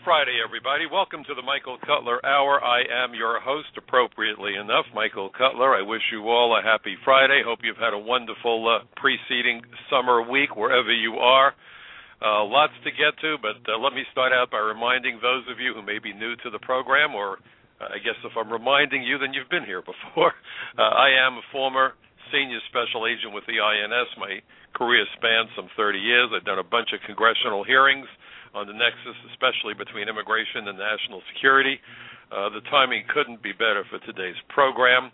Friday, everybody. Welcome to the Michael Cutler Hour. I am your host, appropriately enough, Michael Cutler. I wish you all a happy Friday. Hope you've had a wonderful preceding summer week wherever you are. Lots to get to, but let me start out by reminding those of you who may be new to the program, or I guess if I'm reminding you, then you've been here before. I am a former senior special agent with the INS. My career spans some 30 years. I've done a bunch of congressional hearings on the nexus, especially between immigration and national security. The timing couldn't be better for today's program.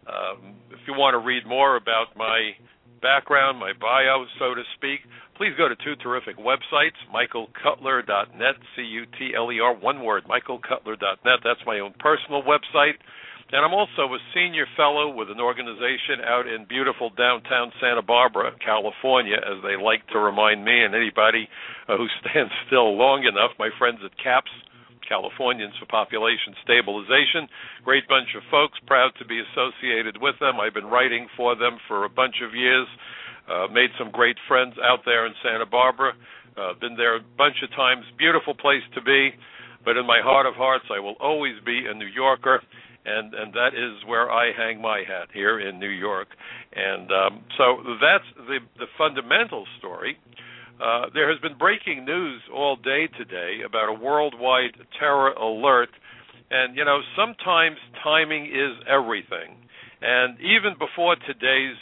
If you want to read more about my background, my bio, so to speak, please go to two terrific websites, michaelcutler.net, C-U-T-L-E-R, one word, michaelcutler.net. That's my own personal website. And I'm also a senior fellow with an organization out in beautiful downtown Santa Barbara, California, as they like to remind me and anybody who stands still long enough, my friends at CAPS, Californians for Population Stabilization. Great bunch of folks, proud to be associated with them. I've been writing for them for a bunch of years, made some great friends out there in Santa Barbara, been there a bunch of times. Beautiful place to be, but in my heart of hearts, I will always be a New Yorker. And that is where I hang my hat, here in New York. And so that's the fundamental story. There has been breaking news all day today about a worldwide terror alert. And, you know, sometimes timing is everything. And even before today's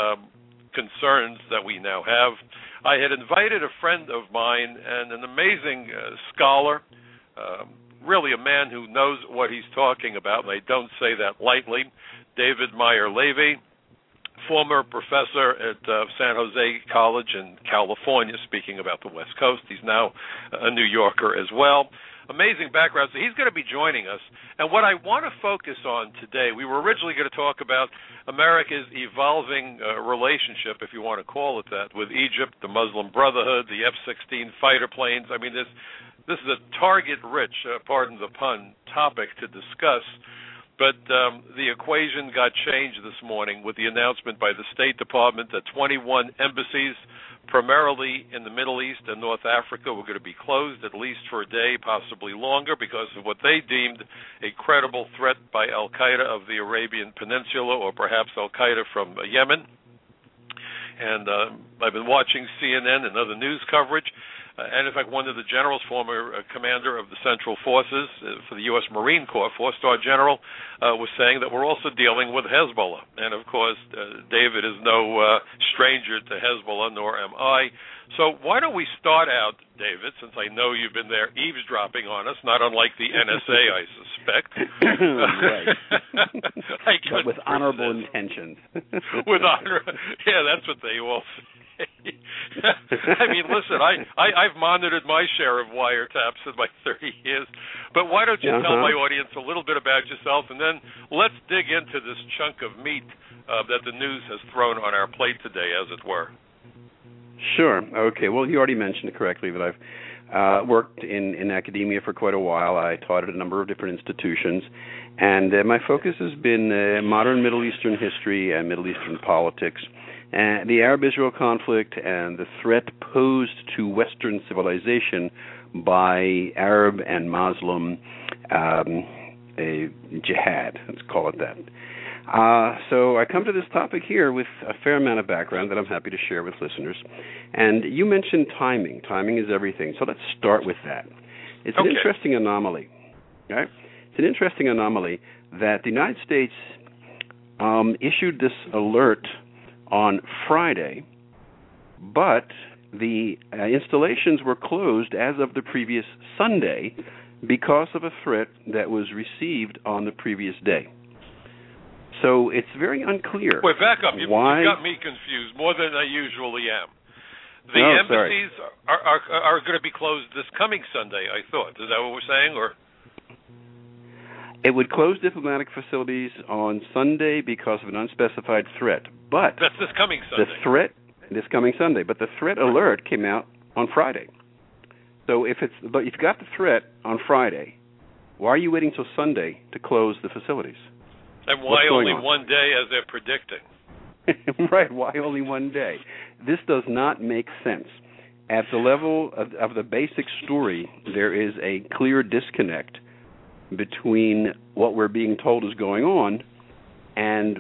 concerns that we now have, I had invited a friend of mine and an amazing scholar, really a man who knows what he's talking about, and I don't say that lightly, David Meyer Levy, former professor at San Jose College in California, speaking about the West Coast. He's now a New Yorker as well. Amazing background. So he's going to be joining us. And what I want to focus on today, we were originally going to talk about America's evolving relationship, if you want to call it that, with Egypt, the Muslim Brotherhood, the F-16 fighter planes. I mean, this is a target-rich, pardon the pun, topic to discuss. But the equation got changed this morning with the announcement by the State Department that 21 embassies, primarily in the Middle East and North Africa, were going to be closed at least for a day, possibly longer, because of what they deemed a credible threat by al-Qaeda of the Arabian Peninsula, or perhaps al-Qaeda from Yemen. And I've been watching CNN and other news coverage. And in fact, one of the generals, former commander of the Central Forces for the U.S. Marine Corps, four-star general, was saying that we're also dealing with Hezbollah. And of course, David is no stranger to Hezbollah, nor am I. So why don't we start out, David, since I know you've been there eavesdropping on us, not unlike the NSA, I suspect. Right. But with honorable intentions. With honor. Yeah, that's what they all say. I mean, listen, I've monitored my share of wiretaps in my 30 years, but why don't you tell my audience a little bit about yourself, and then let's dig into this chunk of meat that the news has thrown on our plate today, as it were. Sure. Okay. Well, you already mentioned it correctly that I've worked in academia for quite a while. I taught at a number of different institutions, and my focus has been modern Middle Eastern history and Middle Eastern politics, and the Arab-Israel conflict and the threat posed to Western civilization by Arab and Muslim jihad, let's call it that. So I come to this topic here with a fair amount of background that I'm happy to share with listeners. And you mentioned timing. Timing is everything. So let's start with that. It's an interesting anomaly. Right? It's an interesting anomaly that the United States issued this alert on Friday, but the installations were closed as of the previous Sunday because of a threat that was received on the previous day. So it's very unclear. Wait, back up. You got me confused more than I usually am. The embassies are going to be closed this coming Sunday, I thought. Is that what we're saying? Or it would close diplomatic facilities on Sunday because of an unspecified threat. But that's this coming Sunday. This coming Sunday. But the threat alert came out on Friday. So if you got the threat on Friday, why are you waiting till Sunday to close the facilities? And why only one day, as they're predicting? Right, why only one day? This does not make sense. at the level of the basic story, there is a clear disconnect between what we're being told is going on and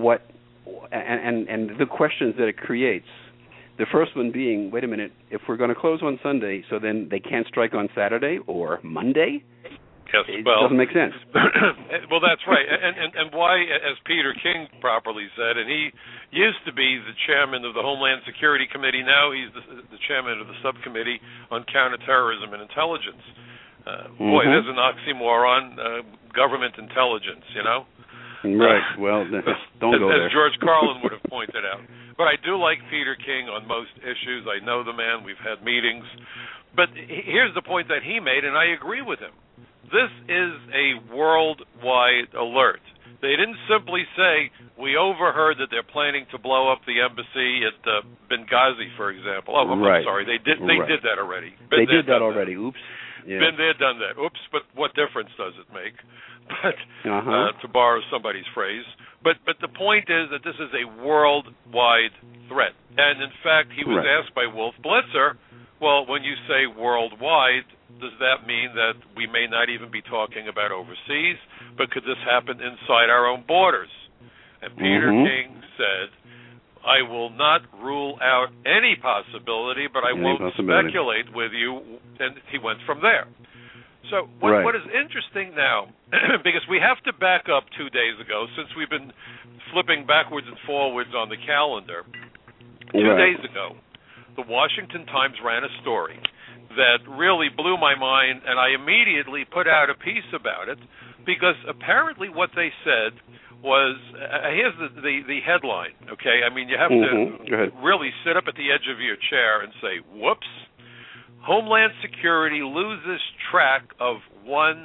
the questions that it creates. The first one being, wait a minute, if we're going to close on Sunday, so then they can't strike on Saturday or Monday? Yes, it doesn't make sense. Well, that's right. And why, as Peter King properly said, and he used to be the chairman of the Homeland Security Committee, now he's the chairman of the subcommittee on counterterrorism and intelligence. Boy, there's an oxymoron, government intelligence, you know? Right. Well, don't go there. As George Carlin would have pointed out. But I do like Peter King on most issues. I know the man. We've had meetings. But here's the point that he made, and I agree with him. This is a worldwide alert. They didn't simply say, we overheard that they're planning to blow up the embassy at Benghazi, for example. Oh, I'm sorry. They did that already. They did that already. Oops. Yeah. Been there, done that. Oops, but what difference does it make? But to borrow somebody's phrase. But the point is that this is a worldwide threat. And, in fact, he was asked by Wolf Blitzer, well, when you say worldwide, does that mean that we may not even be talking about overseas, but could this happen inside our own borders? And Peter King said, I will not rule out any possibility, but I won't speculate with you, and he went from there. So what is interesting now, because we have to back up 2 days ago, since we've been flipping backwards and forwards on the calendar, 2 days ago, the Washington Times ran a story that really blew my mind, and I immediately put out a piece about it, because apparently what they said was, here's the headline, okay? I mean, you have to really sit up at the edge of your chair and say, whoops, Homeland Security loses track of 1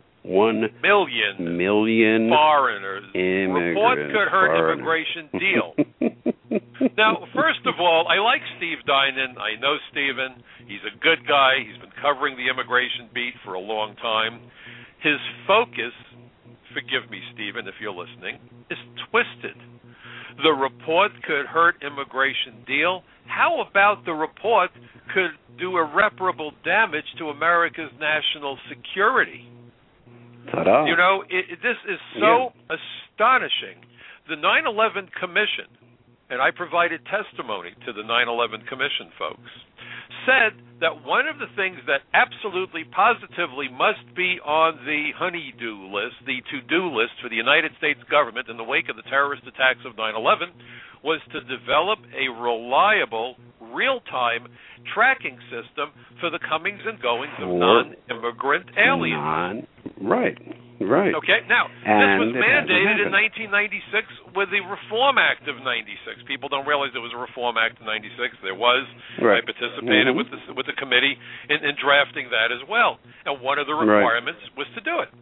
million foreigners. Report could hurt immigration deal. Now, first of all, I like Steve Dinan. I know Steven. He's a good guy. He's been covering the immigration beat for a long time. His focus, forgive me, Stephen, if you're listening, is twisted. The report could hurt immigration deal. How about the report could do irreparable damage to America's national security? Ta-da. You know, this is so astonishing. The 9/11 Commission, and I provided testimony to the 9/11 Commission folks, said that one of the things that absolutely, positively must be on the honey-do list, the to-do list for the United States government in the wake of the terrorist attacks of 9/11, was to develop a reliable, real-time tracking system for the comings and goings of non-immigrant aliens. Right. Okay, now, this was mandated in 1996 with the Reform Act of 96. People don't realize there was a Reform Act of 96. There was. I participated with the committee in drafting that as well. And one of the requirements was to do it.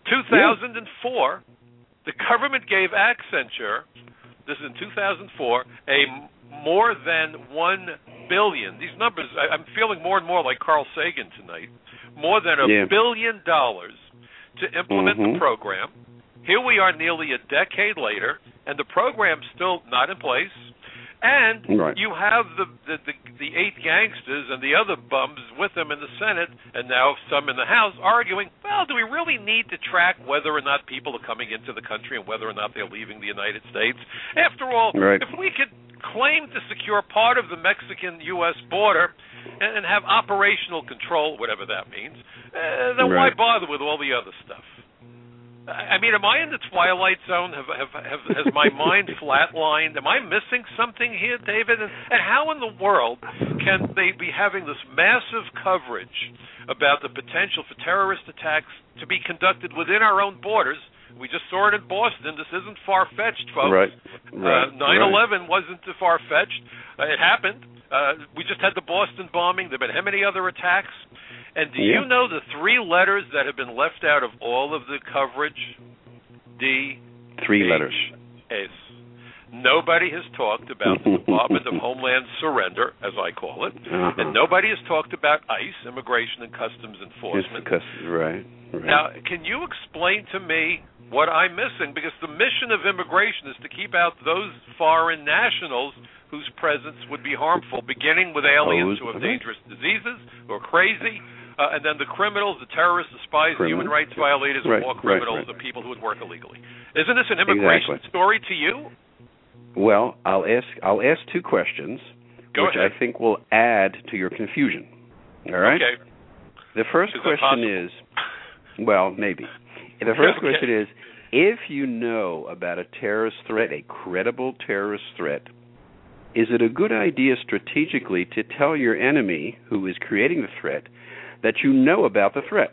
2004, the government gave Accenture, this is in 2004, a more than $1 billion. These numbers, I'm feeling more and more like Carl Sagan tonight. More than $1 billion to implement the program. Here we are nearly a decade later, and the program's still not in place. And you have the 8 gangsters and the other bums with them in the Senate, and now some in the House, arguing, well, do we really need to track whether or not people are coming into the country and whether or not they're leaving the United States? After all, if we could claim to secure part of the Mexican-U.S. border and have operational control, whatever that means, then why bother with all the other stuff? I mean, am I in the twilight zone? Has my mind flatlined? Am I missing something here, David? And how in the world can they be having this massive coverage about the potential for terrorist attacks to be conducted within our own borders? We just saw it in Boston. This isn't far-fetched, folks. 9/11 wasn't far-fetched. It happened. We just had the Boston bombing. There have been how many other attacks? And do you know the 3 letters that have been left out of all of the coverage? D. 3 letters. S. Nobody has talked about the Department of Homeland Surrender, as I call it, and nobody has talked about ICE, Immigration and Customs Enforcement. Right. Now, can you explain to me what I'm missing? Because the mission of immigration is to keep out those foreign nationals whose presence would be harmful, beginning with aliens who have dangerous diseases, who are crazy, and then the criminals, the terrorists, the spies, the human rights violators, and war criminals, the people who would work illegally. Isn't this an immigration story to you? Well, I'll ask two questions, which I think will add to your confusion. All right? Okay. The first question is, well, maybe. The first question is, if you know about a terrorist threat, a credible terrorist threat, is it a good idea strategically to tell your enemy who is creating the threat that you know about the threat?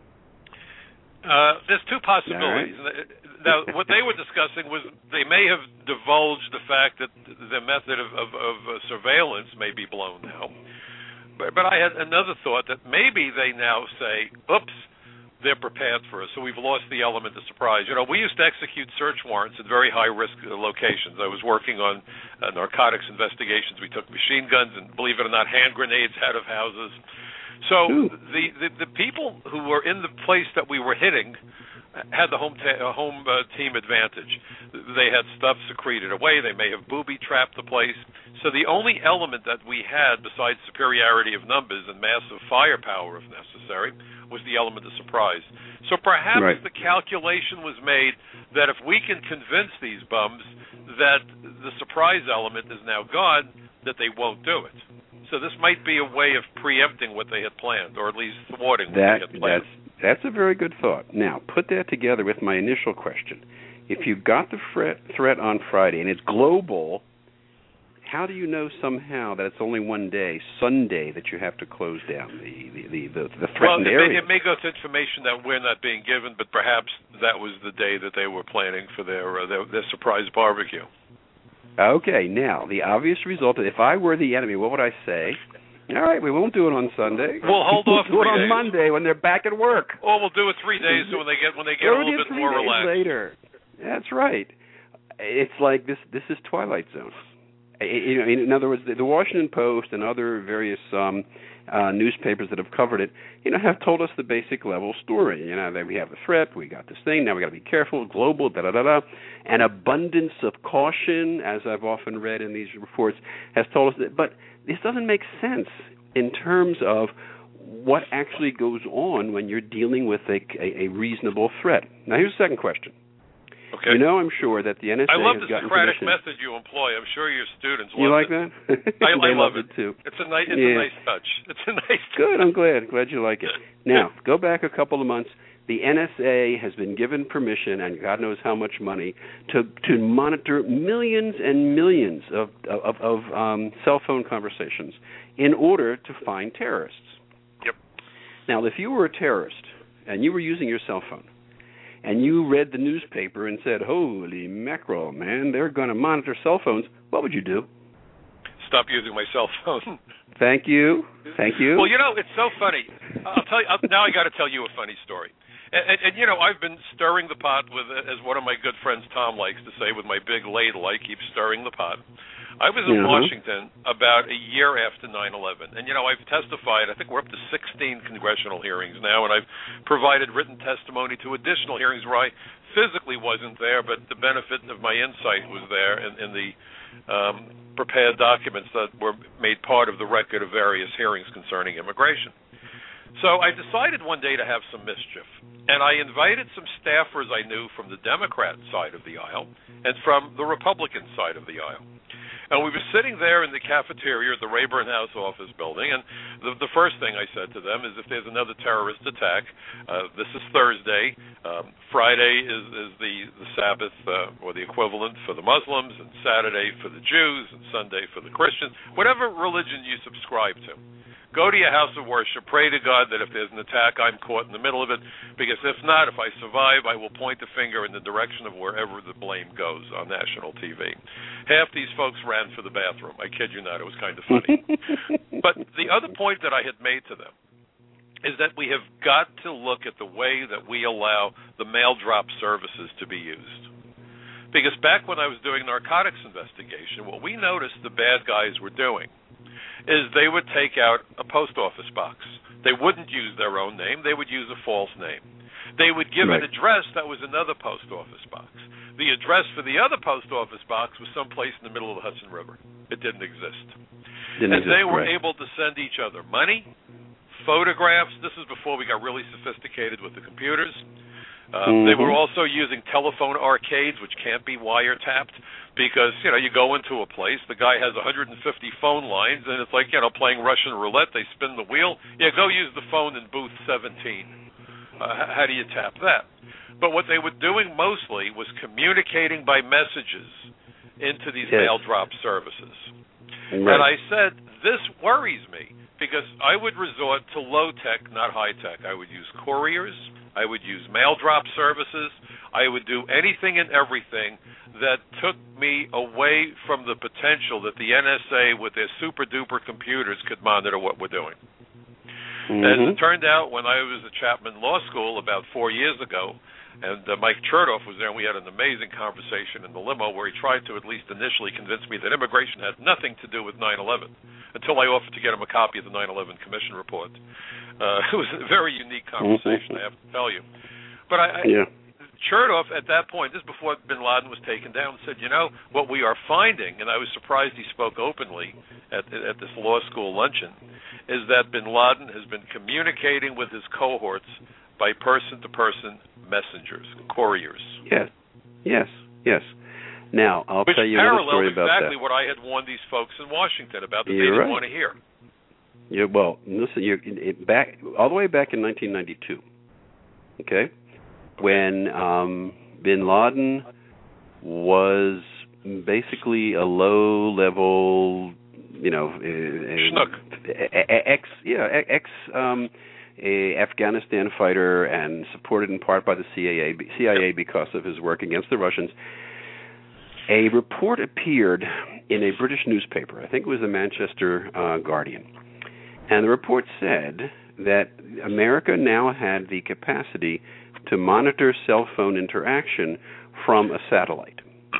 There's two possibilities. Right. Now, what they were discussing was they may have divulged the fact that the method of surveillance may be blown now. But I had another thought that maybe they now say, oops, they're prepared for us, so we've lost the element of surprise. You know, we used to execute search warrants at very high-risk locations. I was working on narcotics investigations. We took machine guns and, believe it or not, hand grenades out of houses. So the people who were in the place that we were hitting had the home team advantage. They had stuff secreted away. They may have booby-trapped the place. So the only element that we had, besides superiority of numbers and massive firepower, if necessary, was the element of surprise. So perhaps the calculation was made that if we can convince these bums that the surprise element is now gone, that they won't do it. So this might be a way of preempting what they had planned, or at least thwarting what they had planned. That's a very good thought. Now, put that together with my initial question. If you got the threat on Friday and it's global, how do you know somehow that it's only one day, Sunday, that you have to close down the threatened area? It may go to information that we're not being given, but perhaps that was the day that they were planning for their surprise barbecue. Okay, now, the obvious result, if I were the enemy, what would I say? All right, we won't do it on Sunday. We'll hold off 3 days. We'll do it on Monday when they're back at work. Or we'll do it 3 days when they get a little bit more relaxed. 3 days later. That's right. It's like this is Twilight Zone. In other words, the Washington Post and other various newspapers that have covered it, have told us the basic level story. That we have the threat, we got this thing, now we got to be careful, global, da-da-da-da. An abundance of caution, as I've often read in these reports, has told us that. But this doesn't make sense in terms of what actually goes on when you're dealing with a reasonable threat. Now, here's the second question. Okay. I'm sure that the NSA I love has the gotten Socratic permission. method you employ. I'm sure your students love it. You like that? I love it too. It's a nice touch. It's a nice touch. Good. I'm glad you like it. Now, go back a couple of months. The NSA has been given permission, and God knows how much money, to monitor millions and millions of cell phone conversations in order to find terrorists. Yep. Now, if you were a terrorist and you were using your cell phone, and you read the newspaper and said, holy mackerel, man, they're going to monitor cell phones, what would you do? Stop using my cell phone. Thank you. Well, it's so funny. I'll tell you, now I got to tell you a funny story. And I've been stirring the pot with, as one of my good friends Tom likes to say, with my big ladle, I keep stirring the pot. I was in Washington about a year after 9/11, and I've testified. I think we're up to 16 congressional hearings now, and I've provided written testimony to additional hearings where I physically wasn't there, but the benefit of my insight was there in the prepared documents that were made part of the record of various hearings concerning immigration. So I decided one day to have some mischief, and I invited some staffers I knew from the Democrat side of the aisle and from the Republican side of the aisle. And we were sitting there in the cafeteria at the Rayburn House office building, and the first thing I said to them is, if there's another terrorist attack, this is Thursday, Friday is the Sabbath, or the equivalent for the Muslims, and Saturday for the Jews, and Sunday for the Christians, whatever religion you subscribe to. Go to your house of worship, pray to God that if there's an attack, I'm caught in the middle of it, because if not, if I survive, I will point the finger in the direction of wherever the blame goes on national TV. Half these folks ran for the bathroom. I kid you not, it was kind of funny. But the other point that I had made to them is that we have got to look at the way that we allow the mail drop services to be used. Because back when I was doing narcotics investigation, what we noticed the bad guys were doing is they would take out a post office box. They wouldn't use their own name. They would use a false name. They would give an address that was another post office box. The address for the other post office box was someplace in the middle of the Hudson River. It didn't exist. They were able to send each other money, photographs. This is before we got really sophisticated with the computers. They were also using telephone arcades, which can't be wiretapped, because, you go into a place, the guy has 150 phone lines, and it's like, playing Russian roulette. They spin the wheel. Yeah, go use the phone in booth 17. How do you tap that? But what they were doing mostly was communicating by messages into these mail drop services. Right. And I said, this worries me, because I would resort to low-tech, not high-tech. I would use couriers. I would use mail drop services. I would do anything and everything that took me away from the potential that the NSA, with their super-duper computers, could monitor what we're doing. As it turned out, when I was at Chapman Law School about 4 years ago, and Mike Chertoff was there, and we had an amazing conversation in the limo where he tried to at least initially convince me that immigration had nothing to do with 9/11, until I offered to get him a copy of the 9/11 Commission report. It was a very unique conversation, I have to tell you. But Chertoff, at that point, this is before bin Laden was taken down, said, what we are finding, and I was surprised he spoke openly at this law school luncheon, is that bin Laden has been communicating with his cohorts by person-to-person messengers, couriers. Yes. Now, I'll tell you another story about that. Which parallels exactly what I had warned these folks in Washington about that they didn't want to hear. Yeah, well, listen, all the way back in 1992, okay, when bin Laden was basically a low-level, schnook. Afghanistan fighter, and supported in part by the CIA because of his work against the Russians. A report appeared in a British newspaper. I think it was the Manchester Guardian. And the report said that America now had the capacity to monitor cell phone interaction from a satellite.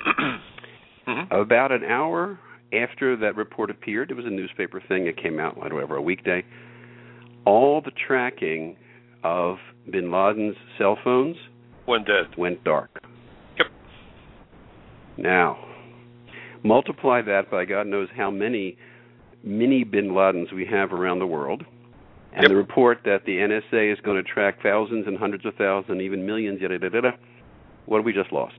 About an hour after that report appeared, it was a newspaper thing. It came out, whatever, a weekday. All the tracking of bin Laden's cell phones went dark. Yep. Now, multiply that by God knows how many mini bin Ladens we have around the world, and the report that the NSA is going to track thousands and hundreds of thousands, even millions, what have we just lost?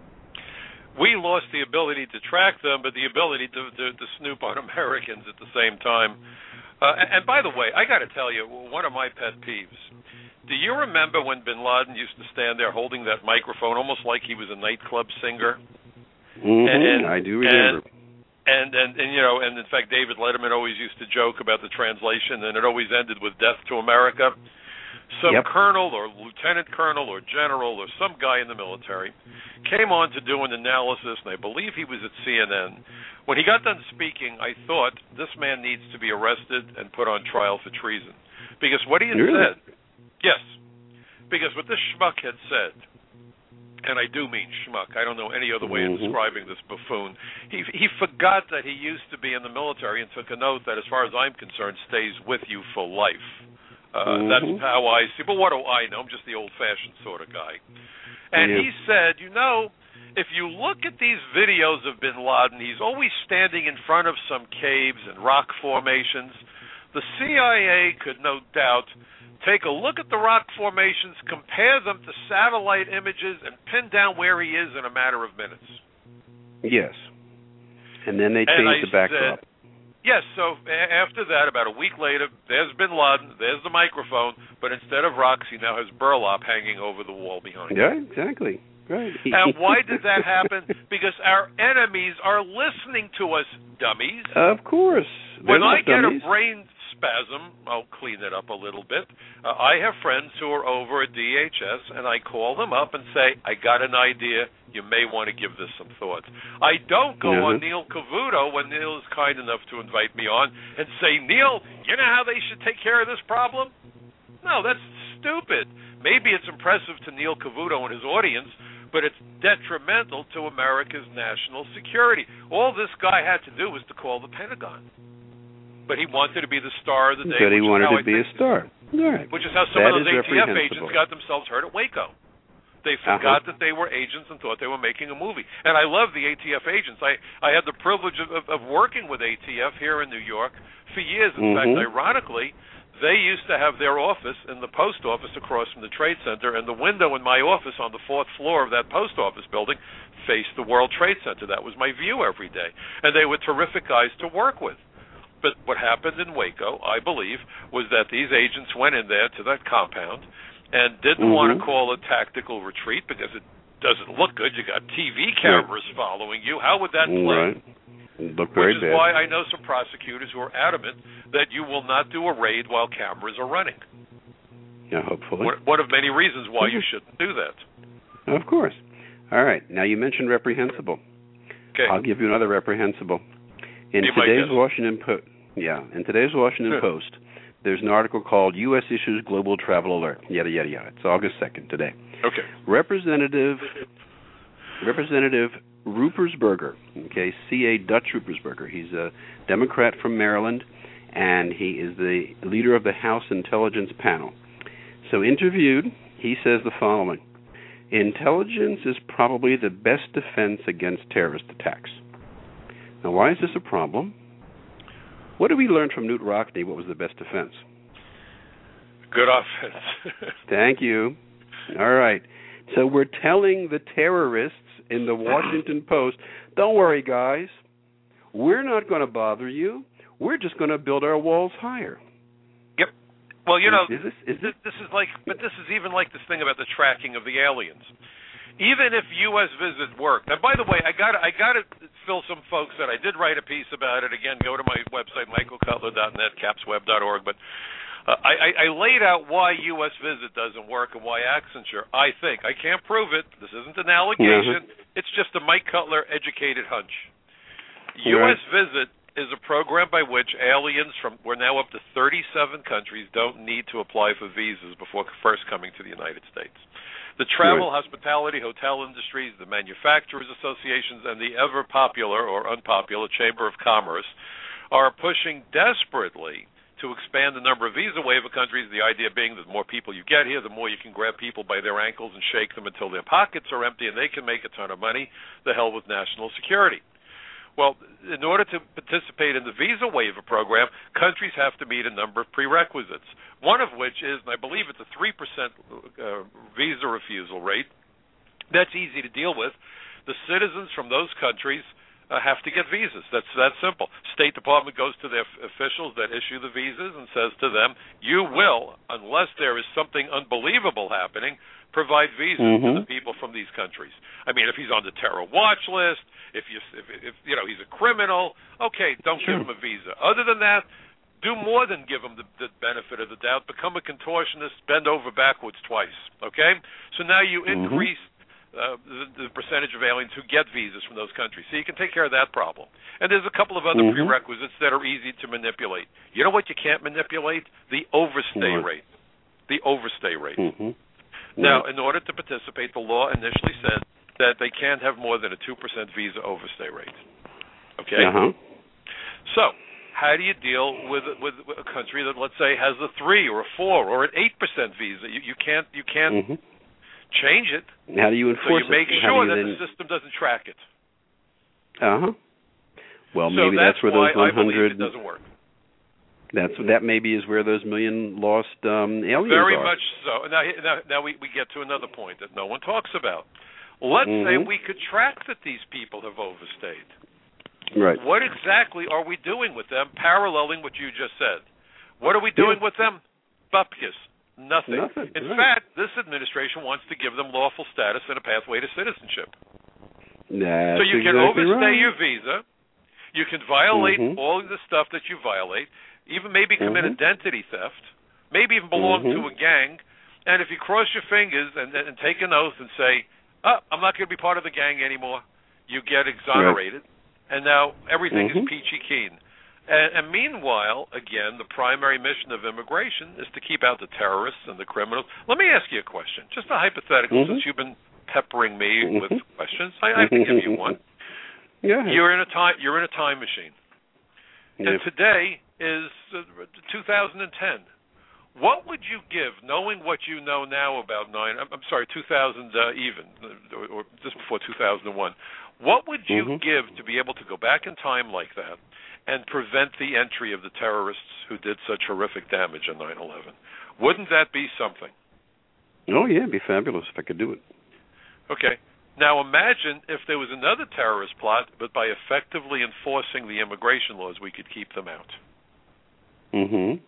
We lost the ability to track them, but the ability to snoop on Americans at the same time. And by the way, I got to tell you, one of my pet peeves. Do you remember when bin Laden used to stand there holding that microphone almost like he was a nightclub singer? I do remember. And in fact, David Letterman always used to joke about the translation, and it always ended with "Death to America." Some colonel or lieutenant colonel or general or some guy in the military came on to do an analysis, and I believe he was at CNN. When he got done speaking, I thought, this man needs to be arrested and put on trial for treason. Because what he had said, because what this schmuck had said, and I do mean schmuck, I don't know any other way of describing this buffoon, he forgot that he used to be in the military and took a note that, as far as I'm concerned, stays with you for life. That's how I see. But what do I know? I'm just the old-fashioned sort of guy. And he said, if you look at these videos of bin Laden, he's always standing in front of some caves and rock formations. The CIA could no doubt take a look at the rock formations, compare them to satellite images, and pin down where he is in a matter of minutes. Yes. And then they changed the backdrop. Yes, so after that, about a week later, there's bin Laden, there's the microphone, but instead of rocks, he now has burlap hanging over the wall behind him. Yeah, exactly. Right. And why did that happen? Because our enemies are listening to us, dummies. Of course. When I get a brain spasm, I'll clean it up a little bit. I have friends who are over at DHS, and I call them up and say, I got an idea. You may want to give this some thought. I don't go on Neil Cavuto when Neil is kind enough to invite me on and say, Neil, you know how they should take care of this problem? No, that's stupid. Maybe it's impressive to Neil Cavuto and his audience, but it's detrimental to America's national security. All this guy had to do was to call the Pentagon. But he wanted to be the star of the day. But he wanted to be a star. Right. Which is how some of those ATF agents got themselves hurt at Waco. They forgot that they were agents and thought they were making a movie. And I love the ATF agents. I had the privilege of working with ATF here in New York for years. In fact, ironically, they used to have their office in the post office across from the Trade Center, and the window in my office on the 4th floor of that post office building faced the World Trade Center. That was my view every day. And they were terrific guys to work with. But what happened in Waco, I believe, was that these agents went in there to that compound and didn't want to call a tactical retreat because it doesn't look good. You got TV cameras following you. How would that play? Right. Look very bad. Which is why I know some prosecutors who are adamant that you will not do a raid while cameras are running. Yeah, hopefully. One of many reasons why you shouldn't do that. Of course. All right. Now, you mentioned reprehensible. Okay. I'll give you another reprehensible. In today's Washington Post, there's an article called U.S. Issues Global Travel Alert, yada, yada, yada. It's August 2nd today. Okay. Representative Ruppersberger, okay, C.A. Dutch Ruppersberger. He's a Democrat from Maryland, and he is the leader of the House Intelligence Panel. So interviewed, he says the following: intelligence is probably the best defense against terrorist attacks. Now, why is this a problem? What did we learn from Knute Rockne? What was the best defense? Good offense. Thank you. All right. So we're telling the terrorists in the Washington Post, don't worry, guys. We're not going to bother you. We're just going to build our walls higher. Yep. Well, you know, this is even like this thing about the tracking of the aliens. Even if U.S. visit worked. And by the way, I got to fill some folks that I did write a piece about it. Again, go to my website, michaelcutler.net, capsweb.org. But I laid out why U.S. visit doesn't work and why Accenture, I think. I can't prove it. This isn't an allegation. It's just a Mike Cutler educated hunch. U.S. visit is a program by which aliens we're now up to 37 countries don't need to apply for visas before first coming to the United States. The travel, hospitality, hotel industries, the manufacturers associations, and the ever-popular or unpopular Chamber of Commerce are pushing desperately to expand the number of visa waiver countries, the idea being that the more people you get here, the more you can grab people by their ankles and shake them until their pockets are empty and they can make a ton of money. The hell with national security. Well, in order to participate in the visa waiver program, countries have to meet a number of prerequisites, one of which is, and I believe it's a 3% visa refusal rate. That's easy to deal with. The citizens from those countries have to get visas. That's that simple. State Department goes to their officials that issue the visas and says to them, you will, unless there is something unbelievable happening, provide visas to the people from these countries. I mean, if he's on the terror watch list, if you know he's a criminal, okay, don't give him a visa. Other than that, do more than give him the benefit of the doubt. Become a contortionist, bend over backwards twice, okay? So now you increase the percentage of aliens who get visas from those countries. So you can take care of that problem. And there's a couple of other prerequisites that are easy to manipulate. You know what you can't manipulate? The overstay rate. The overstay rate. Now, in order to participate, the law initially said that they can't have more than a 2% visa overstay rate. Okay? So, how do you deal with a country that, let's say, has a 3 or a 4 or an 8% visa? You can't change it. How do you enforce it? So you make sure that the system doesn't track it. Well, maybe that's where those 100. I believe it doesn't work. That maybe is where those million lost aliens Very are. much so. Now we get to another point that no one talks about. Let's say we could track that these people have overstayed. Right. What exactly are we doing with them, paralleling what you just said? What are we doing with them? Bupkis. Nothing. In fact, this administration wants to give them lawful status and a pathway to citizenship. That's so you can exactly overstay right. your visa. You can violate all of the stuff that you violate, even maybe commit identity theft, maybe even belong to a gang. And if you cross your fingers and take an oath and say, I'm not going to be part of the gang anymore, you get exonerated. And now everything is peachy keen. And meanwhile, again, the primary mission of immigration is to keep out the terrorists and the criminals. Let me ask you a question, just a hypothetical, since you've been peppering me with questions. I can give you one. You're in a time machine, and today is 2010. What would you give, knowing what you know now about 2000 even, or just before 2001, what would you give to be able to go back in time like that and prevent the entry of the terrorists who did such horrific damage on 9/11? Wouldn't that be something? Oh, yeah, it'd be fabulous if I could do it. Okay. Now imagine if there was another terrorist plot, but by effectively enforcing the immigration laws, we could keep them out. Mm-hmm.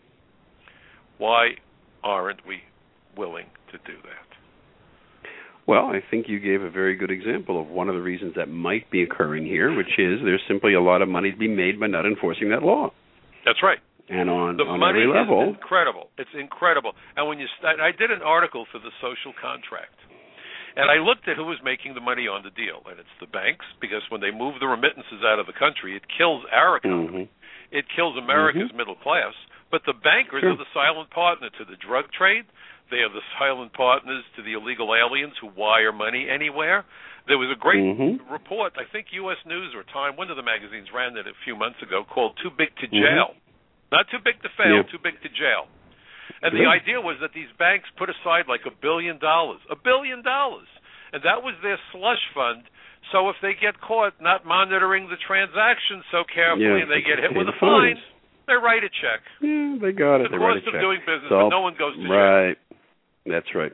Why aren't we willing to do that? Well, I think you gave a very good example of one of the reasons that might be occurring here, which is there's simply a lot of money to be made by not enforcing that law. That's right. And on money every level. Is incredible. It's incredible. And when I did an article for the Social Contract, and I looked at who was making the money on the deal, and it's the banks, because when they move the remittances out of the country, it kills our economy. It kills America's middle class. But the bankers are the silent partner to the drug trade. They are the silent partners to the illegal aliens who wire money anywhere. There was a great report, I think U.S. News or Time, one of the magazines ran it a few months ago, called Too Big to Jail. Not too big to fail, too big to jail. And the idea was that these banks put aside like $1 billion. $1 billion. And that was their slush fund. So if they get caught not monitoring the transactions so carefully and they get hit with a fine, they write a check. Yeah, they got it. The they write a cost check. of doing business, but no one goes to jail. Right. That's right.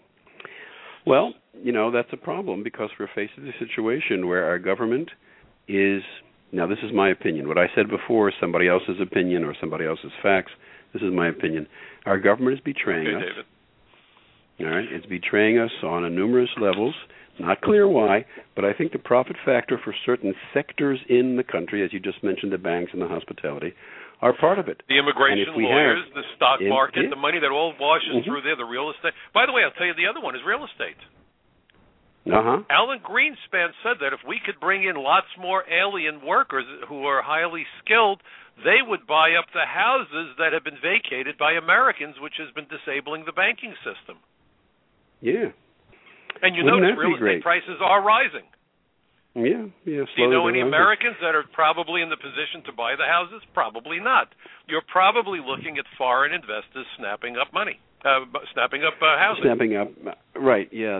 Well, that's a problem because we're facing a situation where our government is, now this is my opinion. What I said before is somebody else's opinion or somebody else's facts. This is my opinion. Our government is betraying us. David. All right, it's betraying us on numerous levels. Not clear why, but I think the profit factor for certain sectors in the country, as you just mentioned, the banks and the hospitality, are part of it. The immigration lawyers, the stock market, the money that all washes through there, the real estate. By the way, I'll tell you the other one is real estate. Alan Greenspan said that if we could bring in lots more alien workers who are highly skilled, they would buy up the houses that have been vacated by Americans, which has been disabling the banking system. Yeah. And you notice real estate prices are rising. Yeah. Do you know any Americans that are probably in the position to buy the houses? Probably not. You're probably looking at foreign investors snapping up money, snapping up housing. Snapping up, right? Yeah.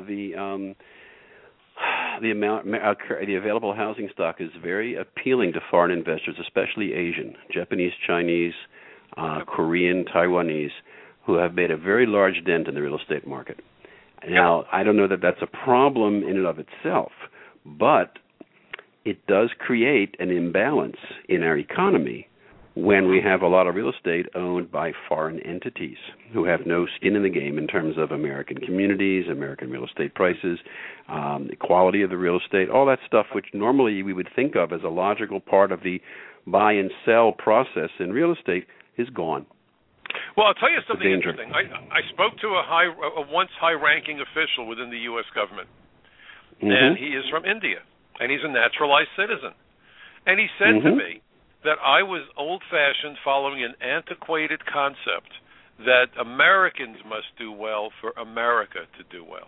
The available housing stock is very appealing to foreign investors, especially Asian, Japanese, Chinese, Korean, Taiwanese, who have made a very large dent in the real estate market. Now, I don't know that that's a problem in and of itself, but it does create an imbalance in our economy when we have a lot of real estate owned by foreign entities who have no skin in the game in terms of American communities, American real estate prices, the quality of the real estate, all that stuff which normally we would think of as a logical part of the buy and sell process in real estate is gone. Well, I'll tell you something interesting. I spoke to a once high-ranking official within the U.S. government, and he is from India, and he's a naturalized citizen. And he said to me that I was old-fashioned, following an antiquated concept that Americans must do well for America to do well.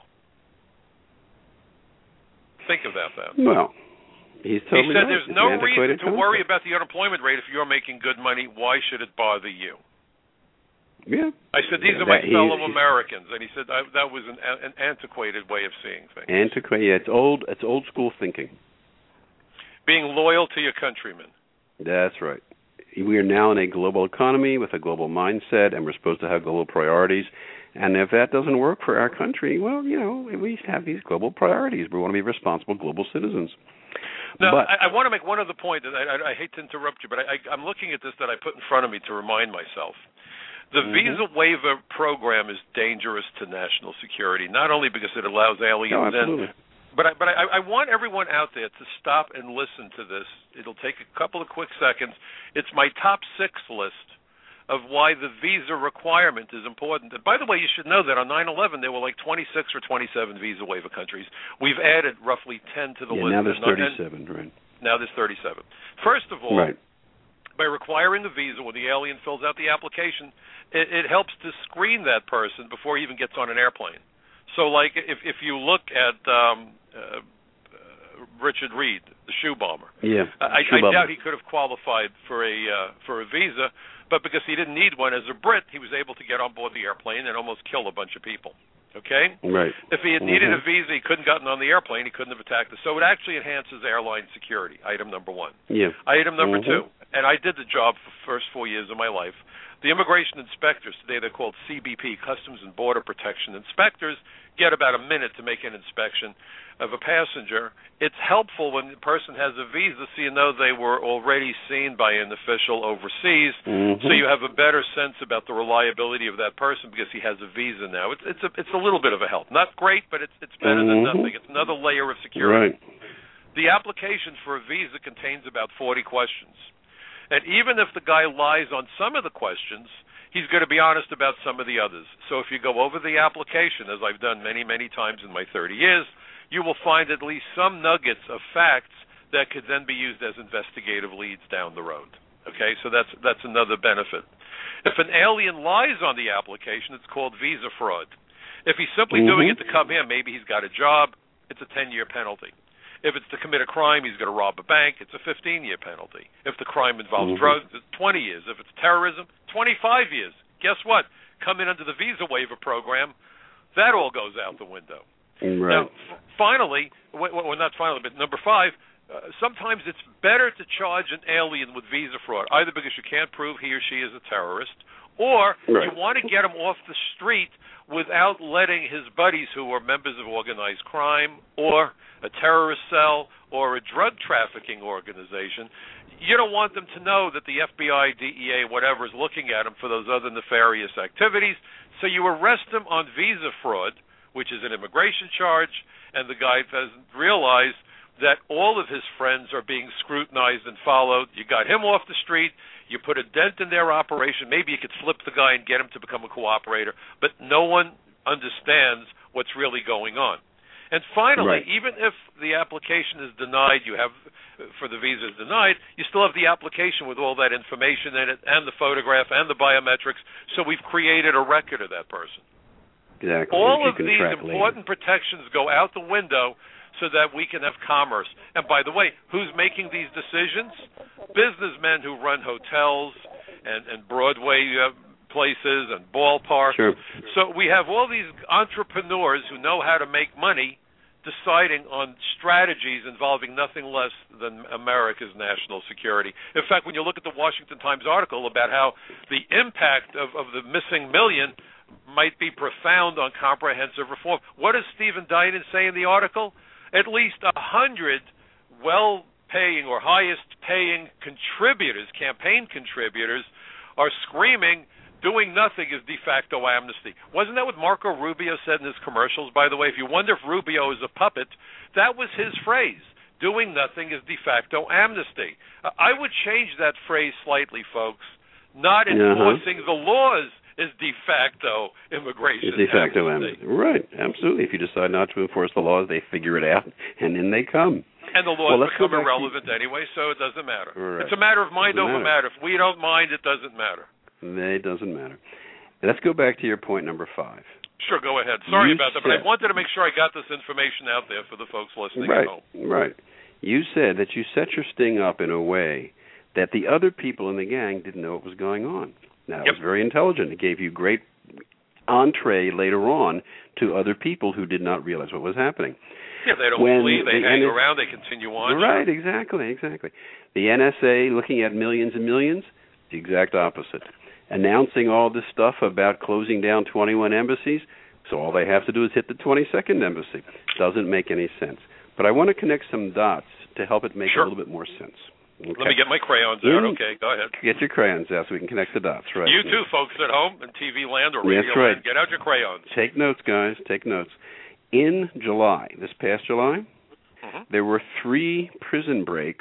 Think about that. Well, he said there's no reason to worry about the unemployment rate if you're making good money. Why should it bother you? Yeah. I said, these are my fellow Americans. And he said that was an antiquated way of seeing things. Antiquated. It's old school thinking. Being loyal to your countrymen. That's right. We are now in a global economy with a global mindset, and we're supposed to have global priorities. And if that doesn't work for our country, well, we have these global priorities. We want to be responsible global citizens. Now, I want to make one other point. I hate to interrupt you, but I'm looking at this that I put in front of me to remind myself. The visa waiver program is dangerous to national security, not only because it allows aliens in, but I want everyone out there to stop and listen to this. It'll take a couple of quick seconds. It's my top 6 list of why the visa requirement is important. And by the way, you should know that on 9/11 there were like 26 or 27 visa waiver countries. We've added roughly 10 to the list. Now there's 37, right? Now there's 37. First of all, by requiring a visa when the alien fills out the application, it helps to screen that person before he even gets on an airplane. So, like, if you look at Richard Reed, the shoe bomber, I doubt he could have qualified for a visa, but because he didn't need one as a Brit, he was able to get on board the airplane and almost kill a bunch of people. Okay? Right. If he had needed a visa, he couldn't have gotten on the airplane, he couldn't have attacked us. So it actually enhances airline security, item number one. Yeah. Item number two, and I did the job for the first 4 years of my life, the immigration inspectors, today they're called CBP, Customs and Border Protection Inspectors, get about a minute to make an inspection of a passenger. It's helpful when the person has a visa so you know they were already seen by an official overseas, so you have a better sense about the reliability of that person because he has a visa now. It's a little bit of a help. Not great, but it's better than nothing. It's another layer of security. Right. The application for a visa contains about 40 questions. And even if the guy lies on some of the questions, he's going to be honest about some of the others. So if you go over the application, as I've done many, many times in my 30 years, you will find at least some nuggets of facts that could then be used as investigative leads down the road. Okay, so that's another benefit. If an alien lies on the application, it's called visa fraud. If he's simply doing it to come here, maybe he's got a job, it's a 10-year penalty. If it's to commit a crime, he's going to rob a bank, it's a 15-year penalty. If the crime involves drugs, it's 20 years. If it's terrorism, 25 years. Guess what? Come in under the visa waiver program, that all goes out the window. Right. Now, finally, well, not finally, but number 5, sometimes it's better to charge an alien with visa fraud, either because you can't prove he or she is a terrorist, or you want to get him off the street without letting his buddies who are members of organized crime or a terrorist cell or a drug trafficking organization, you don't want them to know that the FBI, DEA, whatever is looking at them for those other nefarious activities. So you arrest them on visa fraud, which is an immigration charge, and the guy doesn't realize that all of his friends are being scrutinized and followed. You got him off the street. You put a dent in their operation. Maybe you could flip the guy and get him to become a cooperator, but no one understands what's really going on. And finally, even if the application is denied, for the visa is denied, you still have the application with all that information in it and the photograph and the biometrics, so we've created a record of that person. Exactly. All of these important protections go out the window so that we can have commerce. And by the way, who's making these decisions? Businessmen who run hotels and Broadway places and ballparks. Sure. So we have all these entrepreneurs who know how to make money deciding on strategies involving nothing less than America's national security. In fact, when you look at the Washington Times article about how the impact of the missing million might be profound on comprehensive reform, what does Stephen Dinan say in the article? At least 100 well-paying or highest-paying contributors, campaign contributors, are screaming doing nothing is de facto amnesty. Wasn't that what Marco Rubio said in his commercials, by the way? If you wonder if Rubio is a puppet, that was his phrase. Doing nothing is de facto amnesty. I would change that phrase slightly, folks. Not enforcing the laws is de facto immigration. De facto amnesty. Right, absolutely. If you decide not to enforce the laws, they figure it out, and then they come. And the laws become irrelevant anyway, so it doesn't matter. Right. It's a matter of mind over matter. If we don't mind, it doesn't matter. It doesn't matter. Let's go back to your point number 5. Sure, go ahead. Sorry about that, but I wanted to make sure I got this information out there for the folks listening at home. Right. You said that you set your sting up in a way that the other people in the gang didn't know what was going on. Now, it was very intelligent. It gave you great entree later on to other people who did not realize what was happening. Yeah, they don't flee, they hang around, they continue on. Right, exactly. The NSA looking at millions and millions, the exact opposite. Announcing all this stuff about closing down 21 embassies, so all they have to do is hit the 22nd embassy. Doesn't make any sense. But I want to connect some dots to help it make a little bit more sense. Okay. Let me get my crayons out. Okay, go ahead. Get your crayons out so we can connect the dots. Right. You too, folks at home in TV land or radio land. Get out your crayons. Take notes, guys. Take notes. In July, this past July, there were 3 prison breaks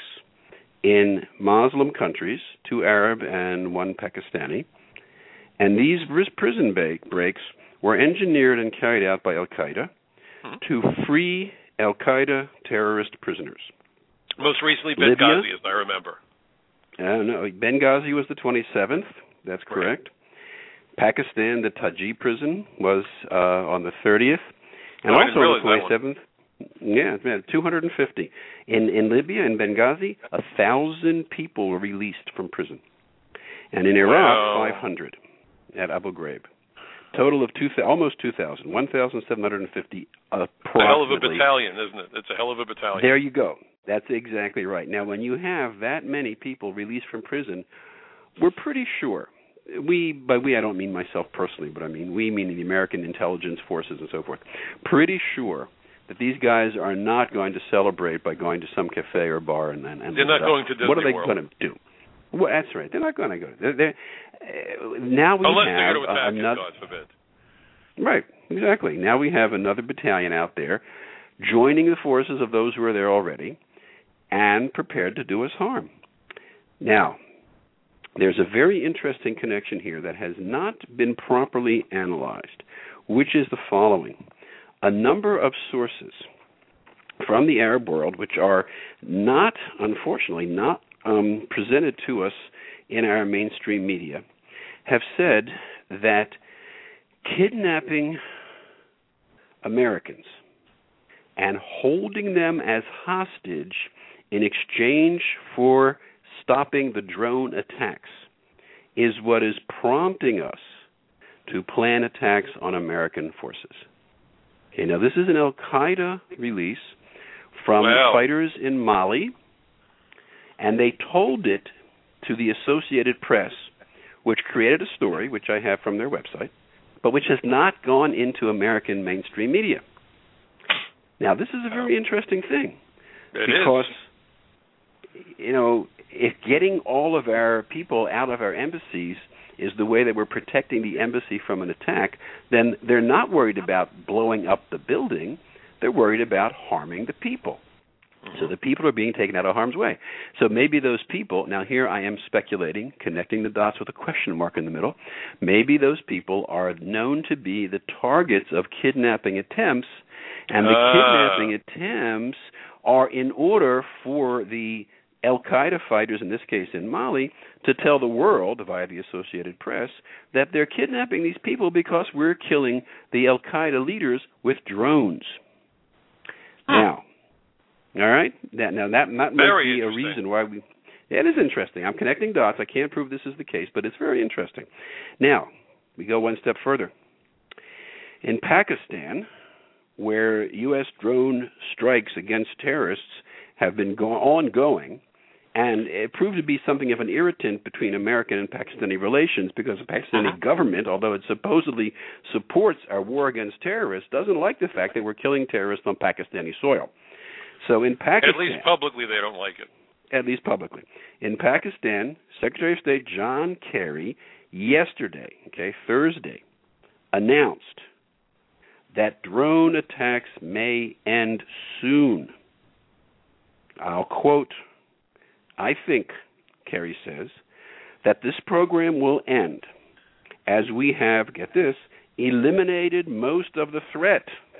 in Muslim countries, 2 Arab and 1 Pakistani. And these prison breaks were engineered and carried out by Al-Qaeda to free Al-Qaeda terrorist prisoners. Most recently, Benghazi, as I remember. No, Benghazi was the 27th. That's correct. Pakistan, the Taji prison, was on the 30th. And also on the 27th. Yeah, 250. In Libya, in Benghazi, 1,000 people were released from prison. And in Iraq, 500 at Abu Ghraib. Total of almost 2,000, 1,750 approximately. A hell of a battalion, isn't it? It's a hell of a battalion. There you go. That's exactly right. Now, when you have that many people released from prison, we're pretty sure. By we, I don't mean myself personally, but I mean we, meaning the American intelligence forces and so forth. Pretty sure that these guys are not going to celebrate by going to some cafe or bar and they're not going to Disney What are they World. going to do? Well, that's right. They're not going to go. Now we Unless have they go to attack another. God forbid. Right, exactly. Now we have another battalion out there joining the forces of those who are there already and prepared to do us harm. Now, there's a very interesting connection here that has not been properly analyzed, which is the following. A number of sources from the Arab world, which are not, unfortunately, not presented to us in our mainstream media, have said that kidnapping Americans and holding them as hostage in exchange for stopping the drone attacks is what is prompting us to plan attacks on American forces. Okay, now this is an Al-Qaeda release from fighters in Mali, and they told it to the Associated Press, which created a story, which I have from their website, but which has not gone into American mainstream media. Now, this is a very interesting thing because, you know, if getting all of our people out of our embassies is the way that we're protecting the embassy from an attack, then they're not worried about blowing up the building. They're worried about harming the people. So the people are being taken out of harm's way. So maybe those people, now here I am speculating, connecting the dots with a question mark in the middle, maybe those people are known to be the targets of kidnapping attempts, and the kidnapping attempts are in order for the Al-Qaeda fighters, in this case in Mali, to tell the world, via the Associated Press, that they're kidnapping these people because we're killing the Al-Qaeda leaders with drones. Now, all right? That might be a reason why we... Yeah, it is interesting. I'm connecting dots. I can't prove this is the case, but it's very interesting. Now, we go one step further. In Pakistan, where U.S. drone strikes against terrorists have been ongoing, and it proved to be something of an irritant between American and Pakistani relations because the Pakistani government, although it supposedly supports our war against terrorists, doesn't like the fact that we're killing terrorists on Pakistani soil. So in Pakistan... At least publicly they don't like it. At least publicly. In Pakistan, Secretary of State John Kerry yesterday, Thursday, announced that drone attacks may end soon. I'll quote, I think, Kerry says, that this program will end as we have, get this, eliminated most of the threat,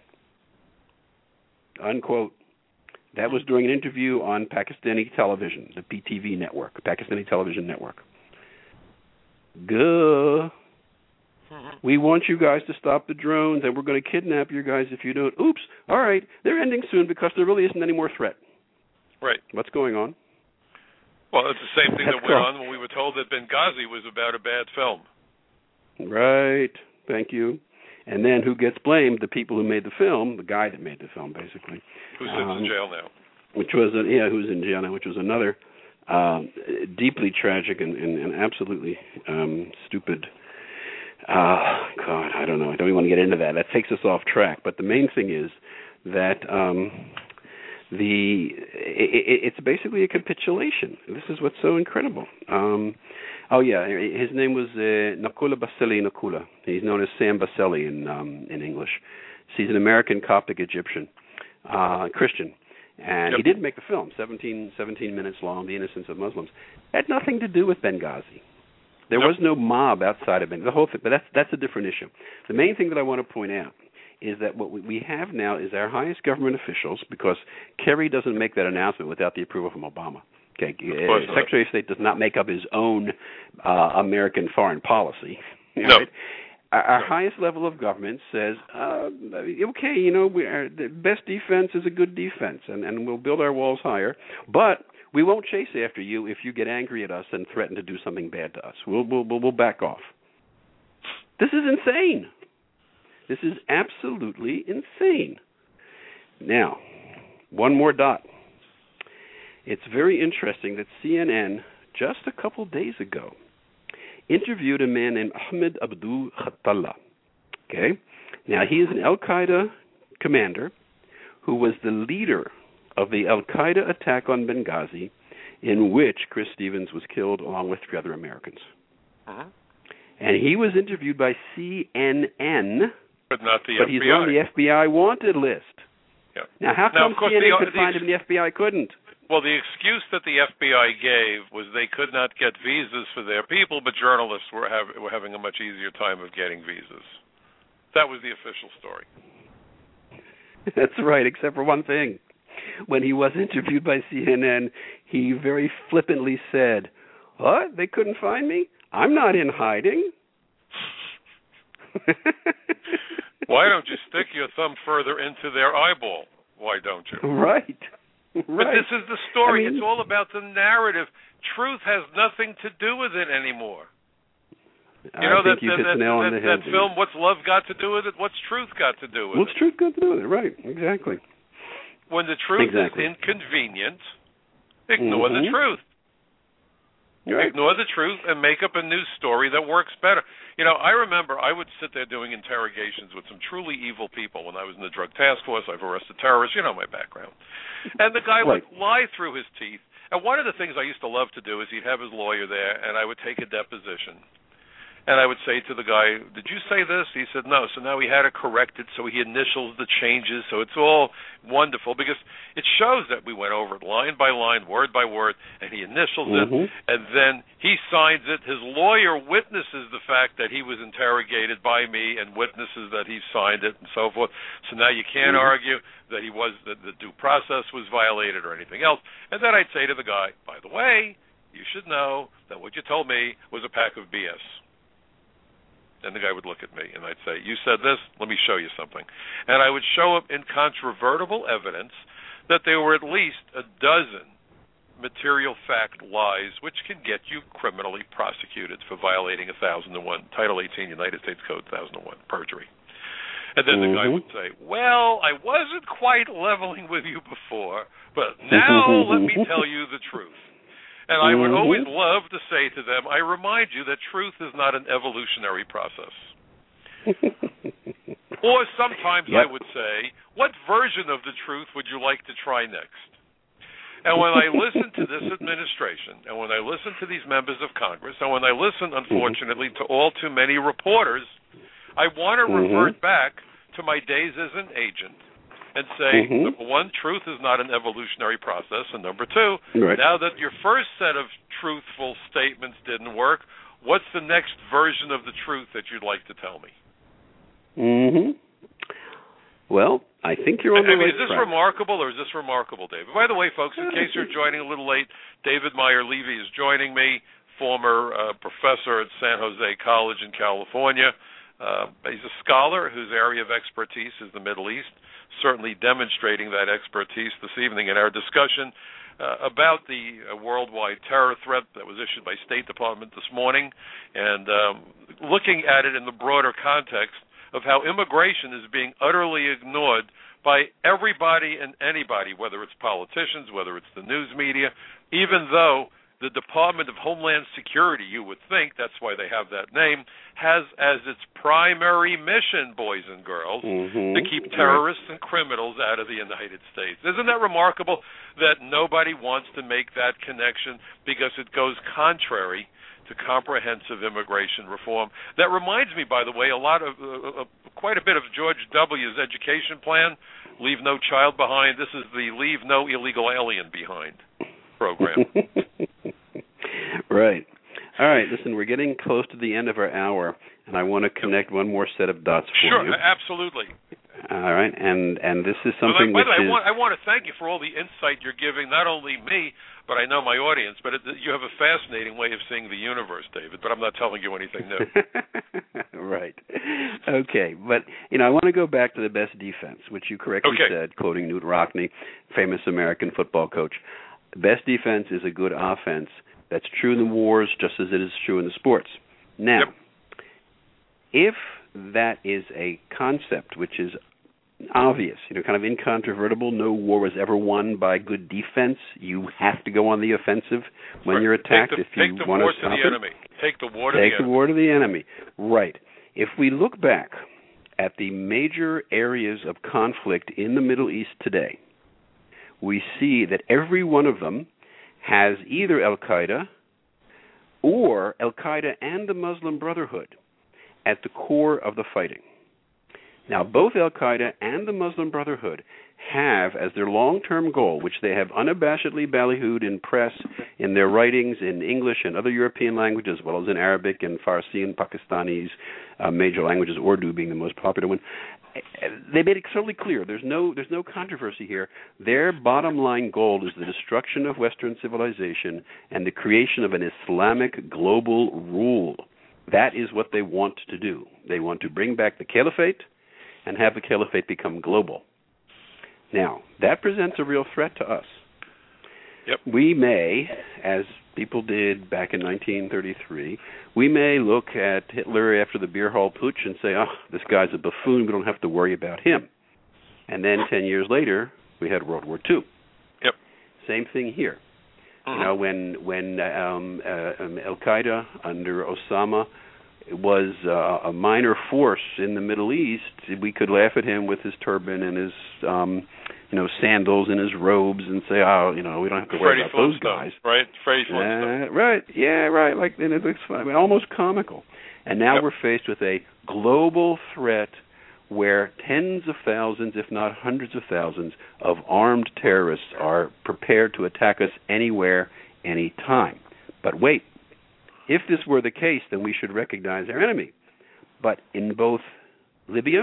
unquote. That was during an interview on Pakistani television, the PTV network, Pakistani television network. Gah. We want you guys to stop the drones, and we're going to kidnap you guys if you don't. Oops, all right, they're ending soon because there really isn't any more threat. Right. What's going on? Well, it's the same thing that went on when we were told that Benghazi was about a bad film. Right. Thank you. And then who gets blamed? The people who made the film, the guy that made the film, basically. Who sits in jail now. Who's in jail now, which was another deeply tragic and absolutely stupid. God, I don't know. I don't even want to get into that. That takes us off track. But the main thing is that it's basically a capitulation. This is what's so incredible. His name was Nakula Baseli Nakula. He's known as Sam Baseli in English. He's an American Coptic Egyptian Christian. And he did make the film, 17 minutes long, The Innocence of Muslims. It had nothing to do with Benghazi. There was no mob outside of Benghazi. The whole thing, but that's a different issue. The main thing that I want to point out is that what we have now is our highest government officials, because Kerry doesn't make that announcement without the approval from Obama. Okay, Secretary of State does not make up his own American foreign policy. Right? Our highest level of government says, the best defense is a good defense, and we'll build our walls higher, but We won't chase after you if you get angry at us and threaten to do something bad to us. We'll back off. This is insane. This is absolutely insane. Now, one more dot. It's very interesting that CNN, just a couple days ago, interviewed a man named Ahmed Abdul Khattala. Okay? Now, he is an al-Qaeda commander who was the leader of the al-Qaeda attack on Benghazi, in which Chris Stevens was killed along with 3 other Americans. Uh-huh. And he was interviewed by CNN, but not the but FBI. He's on the FBI wanted list. Yeah. Now, how come CNN could find him and the FBI couldn't? Well, the excuse that the FBI gave was they could not get visas for their people, but journalists were having a much easier time of getting visas. That was the official story. That's right, except for one thing. When he was interviewed by CNN, he very flippantly said, "What? They couldn't find me? I'm not in hiding." Why don't you stick your thumb further into their eyeball? Why don't you? Right. But this is the story. It's all about the narrative. Truth has nothing to do with it anymore. I think you've hit the nail on the head. That film, What's Love Got to Do with It? What's Truth got to do with it? What's Truth got to do with it? Right, exactly. When the truth is inconvenient, ignore the truth. Right. Ignore the truth and make up a new story that works better. I remember I would sit there doing interrogations with some truly evil people when I was in the drug task force. I've arrested terrorists. You know my background. And the guy would lie through his teeth. And one of the things I used to love to do is he'd have his lawyer there, and I would take a deposition. And I would say to the guy, "Did you say this?" He said, "No." So now he had to correct it, so he initials the changes. So it's all wonderful because it shows that we went over it line by line, word by word, and he initials it, and then he signs it. His lawyer witnesses the fact that he was interrogated by me and witnesses that he signed it and so forth. So now you can't argue that that the due process was violated or anything else. And then I'd say to the guy, "By the way, you should know that what you told me was a pack of BS." And the guy would look at me, and I'd say, "You said this? Let me show you something." And I would show up incontrovertible evidence that there were at least a dozen material fact lies which can get you criminally prosecuted for violating 1001, Title 18, United States Code 1001, perjury. And then the guy would say, "Well, I wasn't quite leveling with you before, but now let me tell you the truth." And I would always love to say to them, I remind you that truth is not an evolutionary process. Or sometimes I would say, what version of the truth would you like to try next? And when I listen to this administration, and when I listen to these members of Congress, and when I listen, unfortunately, to all too many reporters, I want to revert back to my days as an agent and say, number one, truth is not an evolutionary process, and number two, now that your first set of truthful statements didn't work, what's the next version of the truth that you'd like to tell me? Well, I think you're on the right track. Is this remarkable, or is this remarkable, David? By the way, folks, in case you're joining a little late, David Meyer Levy is joining me, former professor at San Jose College in California. He's a scholar whose area of expertise is the Middle East, certainly demonstrating that expertise this evening in our discussion about the worldwide terror threat that was issued by State Department this morning, and looking at it in the broader context of how immigration is being utterly ignored by everybody and anybody, whether it's politicians, whether it's the news media, even though the Department of Homeland Security, you would think, that's why they have that name, has as its primary mission, boys and girls, to keep terrorists and criminals out of the United States. Isn't that remarkable that nobody wants to make that connection because it goes contrary to comprehensive immigration reform? That reminds me, by the way, quite a bit of George W.'s education plan, Leave No Child Behind. This is the Leave No Illegal Alien Behind program. Right. All right, listen, we're getting close to the end of our hour, and I want to connect one more set of dots for you. Sure, absolutely. All right, and this is something by the way, I want to thank you for all the insight you're giving, not only me, but I know my audience, but you have a fascinating way of seeing the universe, David, but I'm not telling you anything new. Right. Okay, but, I want to go back to the best defense, which you correctly said, quoting Knute Rockne, famous American football coach. The best defense is a good offense. That's true in the wars just as it is true in the sports. Now, if that is a concept which is obvious, kind of incontrovertible, no war was ever won by good defense. You have to go on the offensive when you're attacked if you want to stop it. Take the war to the enemy. Take the war to the enemy. Right. If we look back at the major areas of conflict in the Middle East today, we see that every one of them has either Al-Qaeda or Al-Qaeda and the Muslim Brotherhood at the core of the fighting. Now, both Al-Qaeda and the Muslim Brotherhood have as their long-term goal, which they have unabashedly ballyhooed in press, in their writings in English and other European languages, as well as in Arabic and Farsi and Pakistanis, major languages, Urdu being the most popular one. They made it totally clear. There's no controversy here. Their bottom line goal is the destruction of Western civilization and the creation of an Islamic global rule. That is what they want to do. They want to bring back the caliphate and have the caliphate become global. Now, that presents a real threat to us. Yep. We may, as people did back in 1933, we may look at Hitler after the beer hall putsch and say, oh, this guy's a buffoon, we don't have to worry about him. And then 10 years later, we had World War II. Yep. Same thing here. Mm-hmm. When Al-Qaeda under Osama was a minor force in the Middle East, we could laugh at him with his turban and his sandals and his robes and say, we don't have to worry about those guys. Right? Freddie Flintstone. Right. Yeah, right. And it looks funny, almost comical. And now we're faced with a global threat where tens of thousands, if not hundreds of thousands, of armed terrorists are prepared to attack us anywhere, anytime. But wait, if this were the case, then we should recognize our enemy. But in both Libya,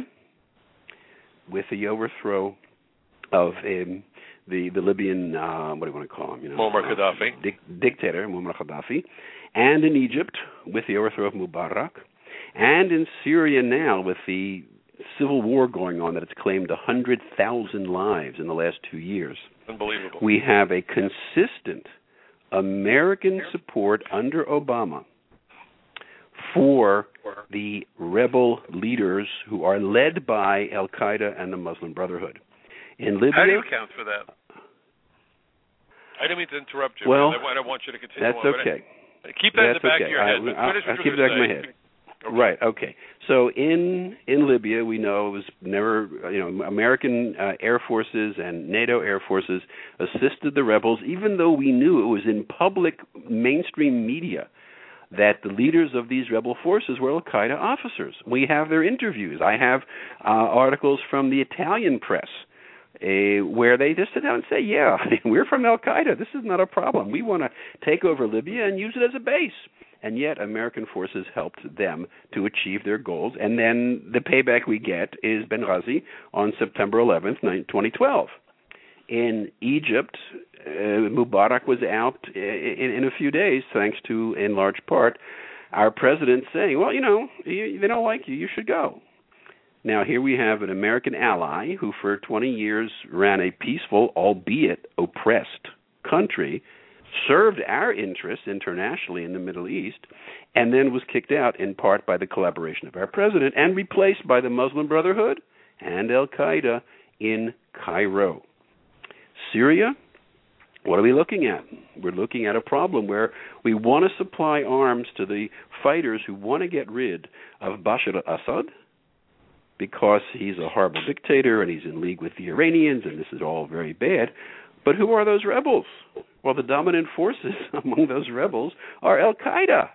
with the overthrow of the Libyan, what do you want to call him? Muammar Gaddafi. Dictator, Muammar Gaddafi, and in Egypt, with the overthrow of Mubarak, and in Syria now, with the civil war going on that has claimed 100,000 lives in the last 2 years. Unbelievable. We have a consistent American support under Obama for the rebel leaders who are led by Al-Qaeda and the Muslim Brotherhood. In Libya, how do you account for that? I didn't mean to interrupt you. Well, I don't want you to continue. That's okay. Keep that in the back of your head. I'll keep it back of my head. Okay. Right. Okay. So in Libya, we know it was never, American air forces and NATO air forces assisted the rebels, even though we knew it was in public mainstream media that the leaders of these rebel forces were Al-Qaeda officers. We have their interviews. I have articles from the Italian press where they just sit down and say, yeah, we're from Al-Qaeda. This is not a problem. We want to take over Libya and use it as a base. And yet American forces helped them to achieve their goals. And then the payback we get is Benghazi on September 11th, 2012. In Egypt, Mubarak was out in a few days, thanks to, in large part, our president saying, well, they don't like you, you should go. Now, here we have an American ally who for 20 years ran a peaceful, albeit oppressed country, served our interests internationally in the Middle East, and then was kicked out in part by the collaboration of our president and replaced by the Muslim Brotherhood and Al-Qaeda in Cairo. Syria, what are we looking at? We're looking at a problem where we want to supply arms to the fighters who want to get rid of Bashar al-Assad because he's a horrible dictator and he's in league with the Iranians and this is all very bad. But who are those rebels? Well, the dominant forces among those rebels are Al-Qaeda.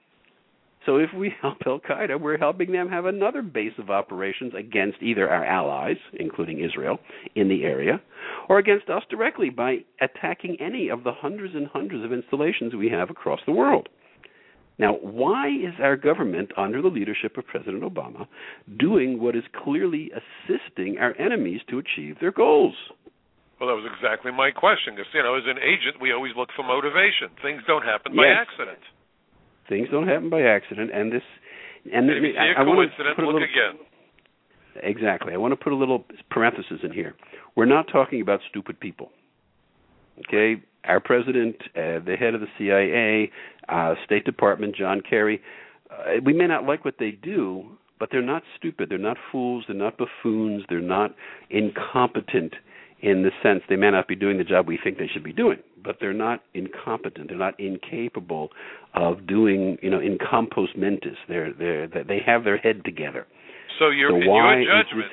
So if we help Al-Qaeda, we're helping them have another base of operations against either our allies, including Israel, in the area, or against us directly by attacking any of the hundreds and hundreds of installations we have across the world. Now, why is our government, under the leadership of President Obama, doing what is clearly assisting our enemies to achieve their goals? Well, that was exactly my question, because, as an agent, we always look for motivation. Things don't happen by accident. Things don't happen by accident, and this... And if you see a coincidence, look again. Exactly. I want to put a little parenthesis in here. We're not talking about stupid people. Okay? Our president, the head of the CIA, State Department, John Kerry, we may not like what they do, but they're not stupid. They're not fools. They're not buffoons. They're not incompetent in the sense they may not be doing the job we think they should be doing, but they're not incompetent. They're not incapable of doing, in compost mentis. They have their head together. So in your judgment,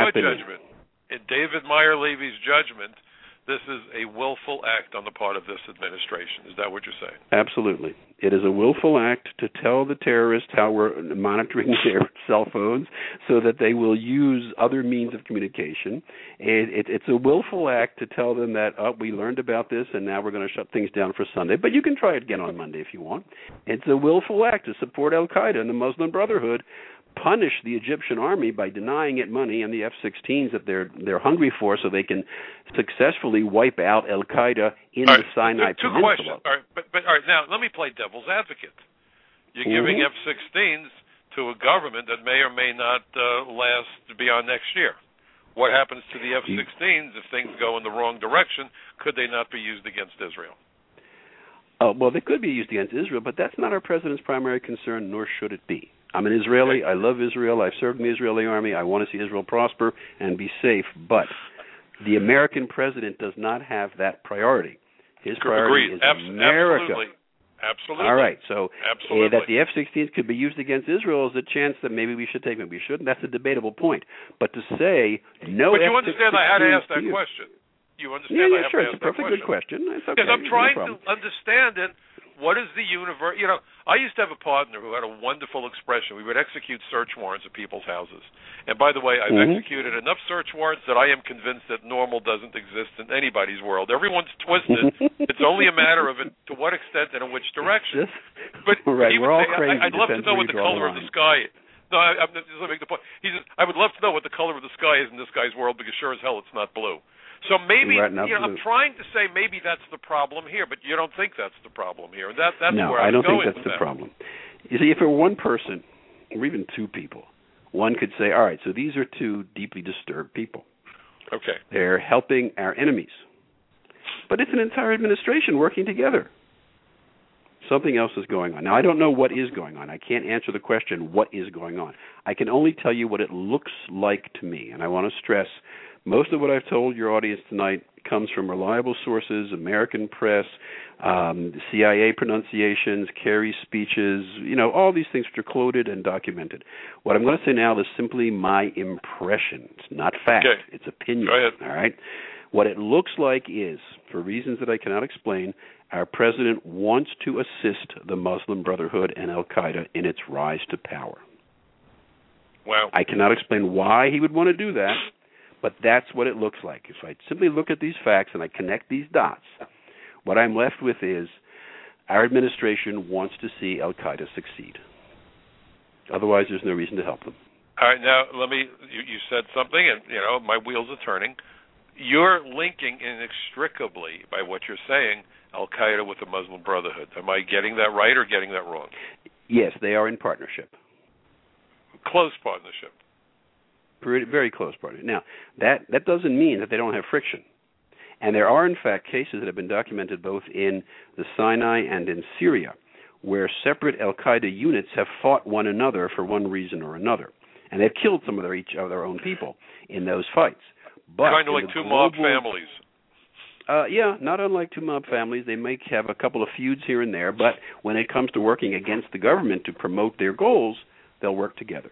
in David Meyer Levy's judgment, this is a willful act on the part of this administration. Is that what you're saying? Absolutely. It is a willful act to tell the terrorists how we're monitoring their cell phones so that they will use other means of communication. It's a willful act to tell them that, we learned about this and now we're going to shut things down for Sunday, but you can try it again on Monday if you want. It's a willful act to support Al-Qaeda and the Muslim Brotherhood, punish the Egyptian army by denying it money and the F-16s that they're hungry for so they can successfully wipe out Al-Qaeda in the Sinai Peninsula. Two questions. All right, now let me play devil's advocate. You're giving F-16s to a government that may or may not last beyond next year. What happens to the F-16s if things go in the wrong direction? Could they not be used against Israel? Well, they could be used against Israel, but that's not our president's primary concern, nor should it be. I'm an Israeli. I love Israel. I've served in the Israeli army. I want to see Israel prosper and be safe. But the American president does not have that priority. His priority is America. Absolutely. All right. So that the F-16s could be used against Israel is a chance that maybe we should take them. We shouldn't. That's a debatable point. But to say no F-16s... But you understand I had to ask that question. You understand I have to ask that question. Yeah, sure. It's a perfectly good question. It's okay. Because I'm trying to understand it. What is the universe? I used to have a partner who had a wonderful expression. We would execute search warrants at people's houses. And by the way, I've executed enough search warrants that I am convinced that normal doesn't exist in anybody's world. Everyone's twisted. It's only a matter of to what extent and in which direction. But right, we're all crazy. I'd love to know what the color of the sky is. No, I'm just making the point. He says, I would love to know what the color of the sky is in this guy's world because sure as hell it's not blue. So maybe, I'm trying to say maybe that's the problem here, but you don't think that's the problem here. And that's no, where I don't think that's the problem. You see, if it were one person, or even two people, one could say, all right, so these are two deeply disturbed people. Okay. They're helping our enemies. But it's an entire administration working together. Something else is going on. Now, I don't know what is going on. I can't answer the question, what is going on. I can only tell you what it looks like to me. And I want to stress, most of what I've told your audience tonight comes from reliable sources, American press, CIA pronunciations, Kerry's speeches, all these things which are quoted and documented. What I'm going to say now is simply my impression. It's not fact. Okay. It's opinion. Go ahead. All right? What it looks like is, for reasons that I cannot explain, our president wants to assist the Muslim Brotherhood and Al-Qaeda in its rise to power. Wow. I cannot explain why he would want to do that, but that's what it looks like. If I simply look at these facts and I connect these dots, what I'm left with is our administration wants to see Al-Qaeda succeed. Otherwise, there's no reason to help them. All right, now, you said something, and, my wheels are turning. You're linking inextricably, by what you're saying, Al-Qaeda with the Muslim Brotherhood. Am I getting that right or getting that wrong? Yes, they are in partnership. Close partnership. Very close partnership. Now, that doesn't mean that they don't have friction. And there are, in fact, cases that have been documented both in the Sinai and in Syria where separate Al-Qaeda units have fought one another for one reason or another. And they've killed some of their own people in those fights. But kind of like two mob families. Yeah, not unlike two mob families. They may have a couple of feuds here and there, but when it comes to working against the government to promote their goals, they'll work together.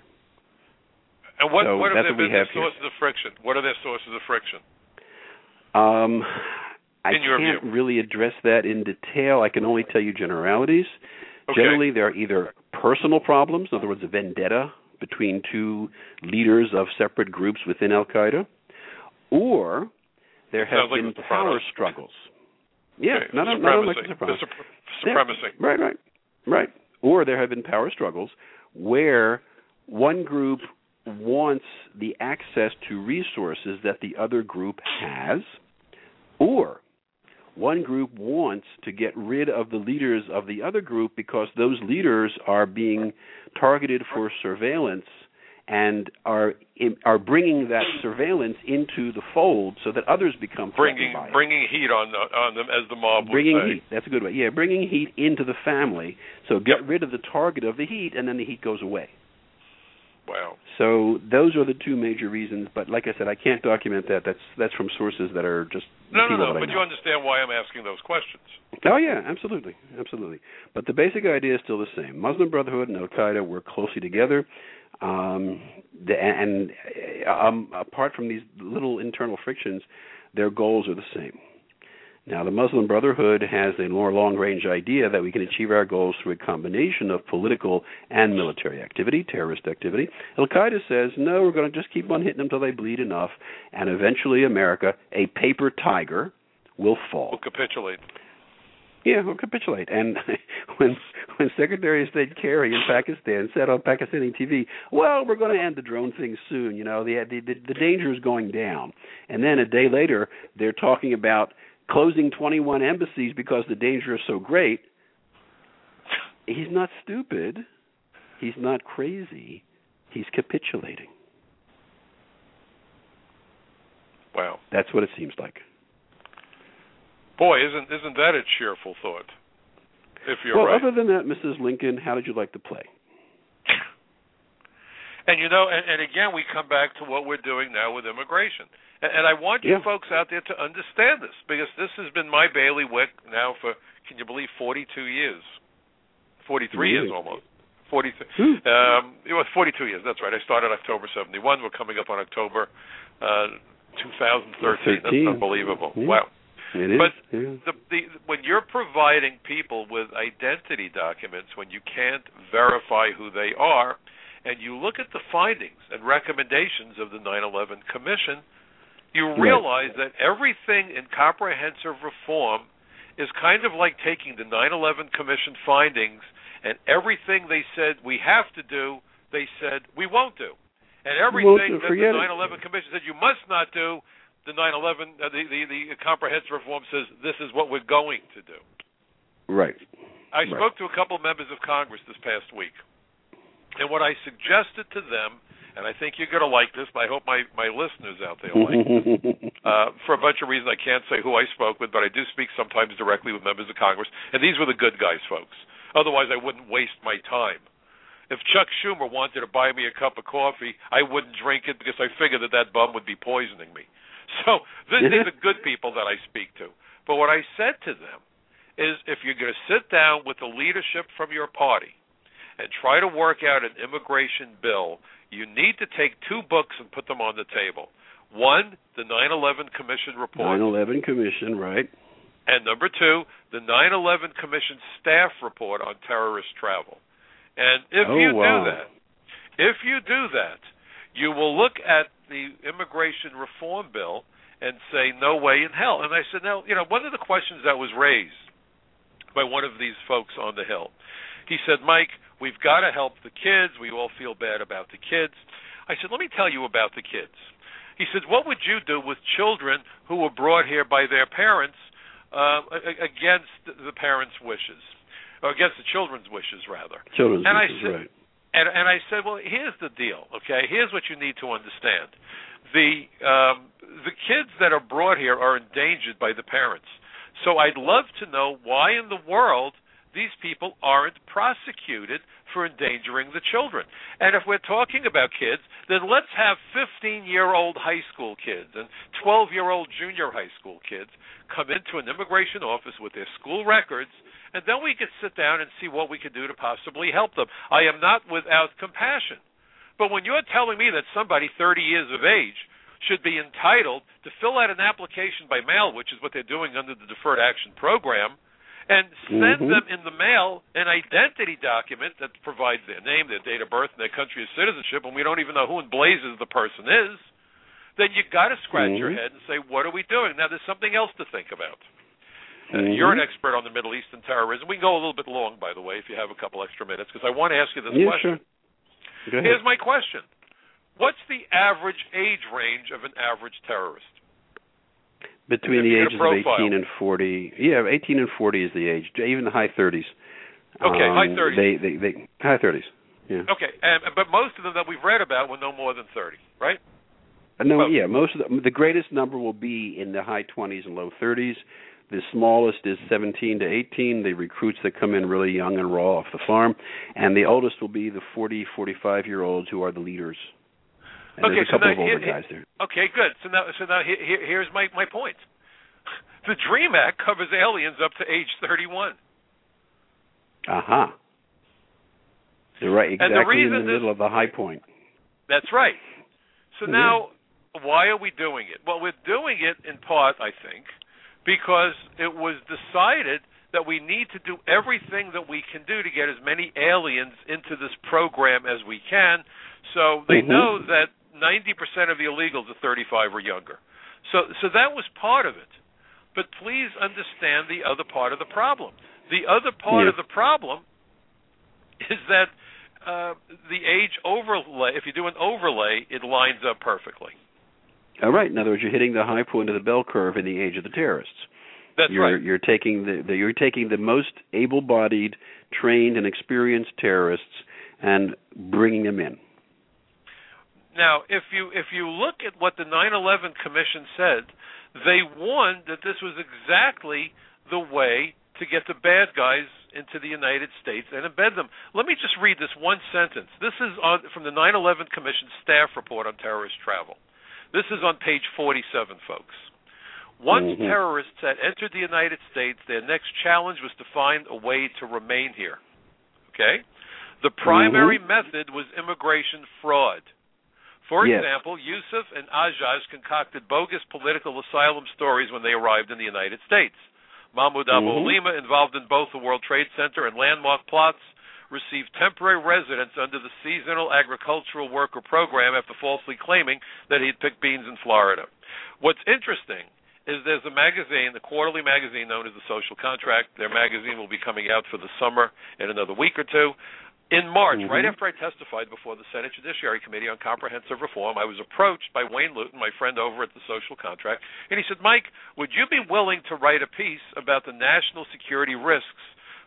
And what have their sources of friction? What are their sources of friction? I can't really address that in detail. I can only tell you generalities. Okay. Generally, there are either personal problems, in other words, a vendetta between two leaders of separate groups within Al-Qaeda, or there have been power struggles. Yeah, okay. not unlike the Sopranos. Supremacy. Yeah. Right. Or there have been power struggles where one group wants the access to resources that the other group has, or one group wants to get rid of the leaders of the other group because those leaders are being targeted for surveillance and are bringing that surveillance into the fold so that others become threatened by it. Bringing heat on them, as the mob would bringing say. Heat. That's a good way. Yeah, bringing heat into the family. So get rid of the target of the heat, and then the heat goes away. Wow. So those are the two major reasons. But like I said, I can't document that. That's from sources that are just people that I know. But you understand why I'm asking those questions. Oh yeah, absolutely. But the basic idea is still the same. Muslim Brotherhood and Al Qaeda work closely together, and apart from these little internal frictions, their goals are the same. Now, the Muslim Brotherhood has a more long-range idea that we can achieve our goals through a combination of political and military activity, terrorist activity. Al-Qaeda says, no, we're going to just keep on hitting them until they bleed enough, and eventually America, a paper tiger, will fall. Will capitulate. Yeah, will capitulate. And when Secretary of State Kerry in Pakistan said on Pakistani TV, well, we're going to end the drone thing soon, the danger is going down. And then a day later, they're talking about closing 21 embassies because the danger is so great. He's not stupid. He's not crazy. He's capitulating. Wow. That's what it seems like. Boy, isn't that a cheerful thought? If you're right. Other than that, Mrs. Lincoln, how did you like to play? And and again, we come back to what we're doing now with immigration. And I want you folks out there to understand this, because this has been my bailiwick now for, can you believe, 42 years. 43 years almost. 42. It was 42 years, that's right. I started October 71. We're coming up on October 2013. That's unbelievable. Yeah. Wow. It is. But when you're providing people with identity documents, when you can't verify who they are, and you look at the findings and recommendations of the 9/11 Commission, you realize that everything in comprehensive reform is kind of like taking the 9/11 Commission findings, and everything they said we have to do, they said we won't do. And everything that the 9/11 Commission said you must not do, the 9/11, the comprehensive reform says this is what we're going to do. Right. I spoke to a couple of members of Congress this past week, and what I suggested to them, and I think you're going to like this, but I hope my listeners out there like this. For a bunch of reasons, I can't say who I spoke with, but I do speak sometimes directly with members of Congress, and these were the good guys, folks. Otherwise, I wouldn't waste my time. If Chuck Schumer wanted to buy me a cup of coffee, I wouldn't drink it because I figured that bum would be poisoning me. So these are good people that I speak to. But what I said to them is, if you're going to sit down with the leadership from your party and try to work out an immigration bill, you need to take two books and put them on the table. One, the 9/11 Commission report. 9/11 Commission, right. And number two, the 9/11 Commission staff report on terrorist travel. And if you do that, you will look at the immigration reform bill and say, no way in hell. And I said, now, one of the questions that was raised by one of these folks on the Hill, he said, Mike, we've got to help the kids. We all feel bad about the kids. I said, let me tell you about the kids. He said, what would you do with children who were brought here by their parents against the parents' wishes, or against the children's wishes, rather? Children's wishes, right. And I said, well, here's the deal, okay? Here's what you need to understand. The kids that are brought here are endangered by the parents. So I'd love to know why in the world these people aren't prosecuted for endangering the children. And if we're talking about kids, then let's have 15-year-old high school kids and 12-year-old junior high school kids come into an immigration office with their school records, and then we could sit down and see what we could do to possibly help them. I am not without compassion. But when you're telling me that somebody 30 years of age should be entitled to fill out an application by mail, which is what they're doing under the Deferred Action Program, and send them in the mail an identity document that provides their name, their date of birth, and their country of citizenship, and we don't even know who in blazes the person is, then you got to scratch your head and say, what are we doing? Now, there's something else to think about. You're an expert on the Middle East and terrorism. We can go a little bit long, by the way, if you have a couple extra minutes, because I want to ask you this question. Sure. Here's my question. What's the average age range of an average terrorist? Between the ages of 18 and 40. Yeah, 18 and 40 is the age, even the high 30s. Okay, high 30s. High 30s. Yeah. Okay, but most of them that we've read about were no more than 30, right? Most of the greatest number will be in the high 20s and low 30s. The smallest is 17 to 18, the recruits that come in really young and raw off the farm. And the oldest will be the 40, 45-year-olds who are the leaders. And there's a couple of older guys there. Okay, good. So now here's my point. The DREAM Act covers aliens up to age 31. Aha. They're right, exactly in the middle of the high point. That's right. So now, why are we doing it? Well, we're doing it in part, I think, because it was decided that we need to do everything that we can do to get as many aliens into this program as we can. So they know that 90% of the illegals are 35 or younger. So that was part of it. But please understand the other part of the problem. The other part of the problem is that the age overlay, if you do an overlay, it lines up perfectly. All right. In other words, you're hitting the high point of the bell curve in the age of the terrorists. That's right. You're taking the most able-bodied, trained, and experienced terrorists and bringing them in. Now, if you look at what the 9/11 Commission said, they warned that this was exactly the way to get the bad guys into the United States and embed them. Let me just read this one sentence. This is from the 9/11 Commission staff report on terrorist travel. This is on page 47, folks. Once terrorists had entered the United States, their next challenge was to find a way to remain here. Okay? The primary method was immigration fraud. For example, Yusuf and Ajaz concocted bogus political asylum stories when they arrived in the United States. Mahmoud Abu Halima, involved in both the World Trade Center and landmark plots, received temporary residence under the Seasonal Agricultural Worker Program after falsely claiming that he'd picked beans in Florida. What's interesting is there's a magazine, the quarterly magazine known as The Social Contract. Their magazine will be coming out for the summer in another week or two. In March, right after I testified before the Senate Judiciary Committee on Comprehensive Reform, I was approached by Wayne Luton, my friend over at The Social Contract, and he said, Mike, would you be willing to write a piece about the national security risks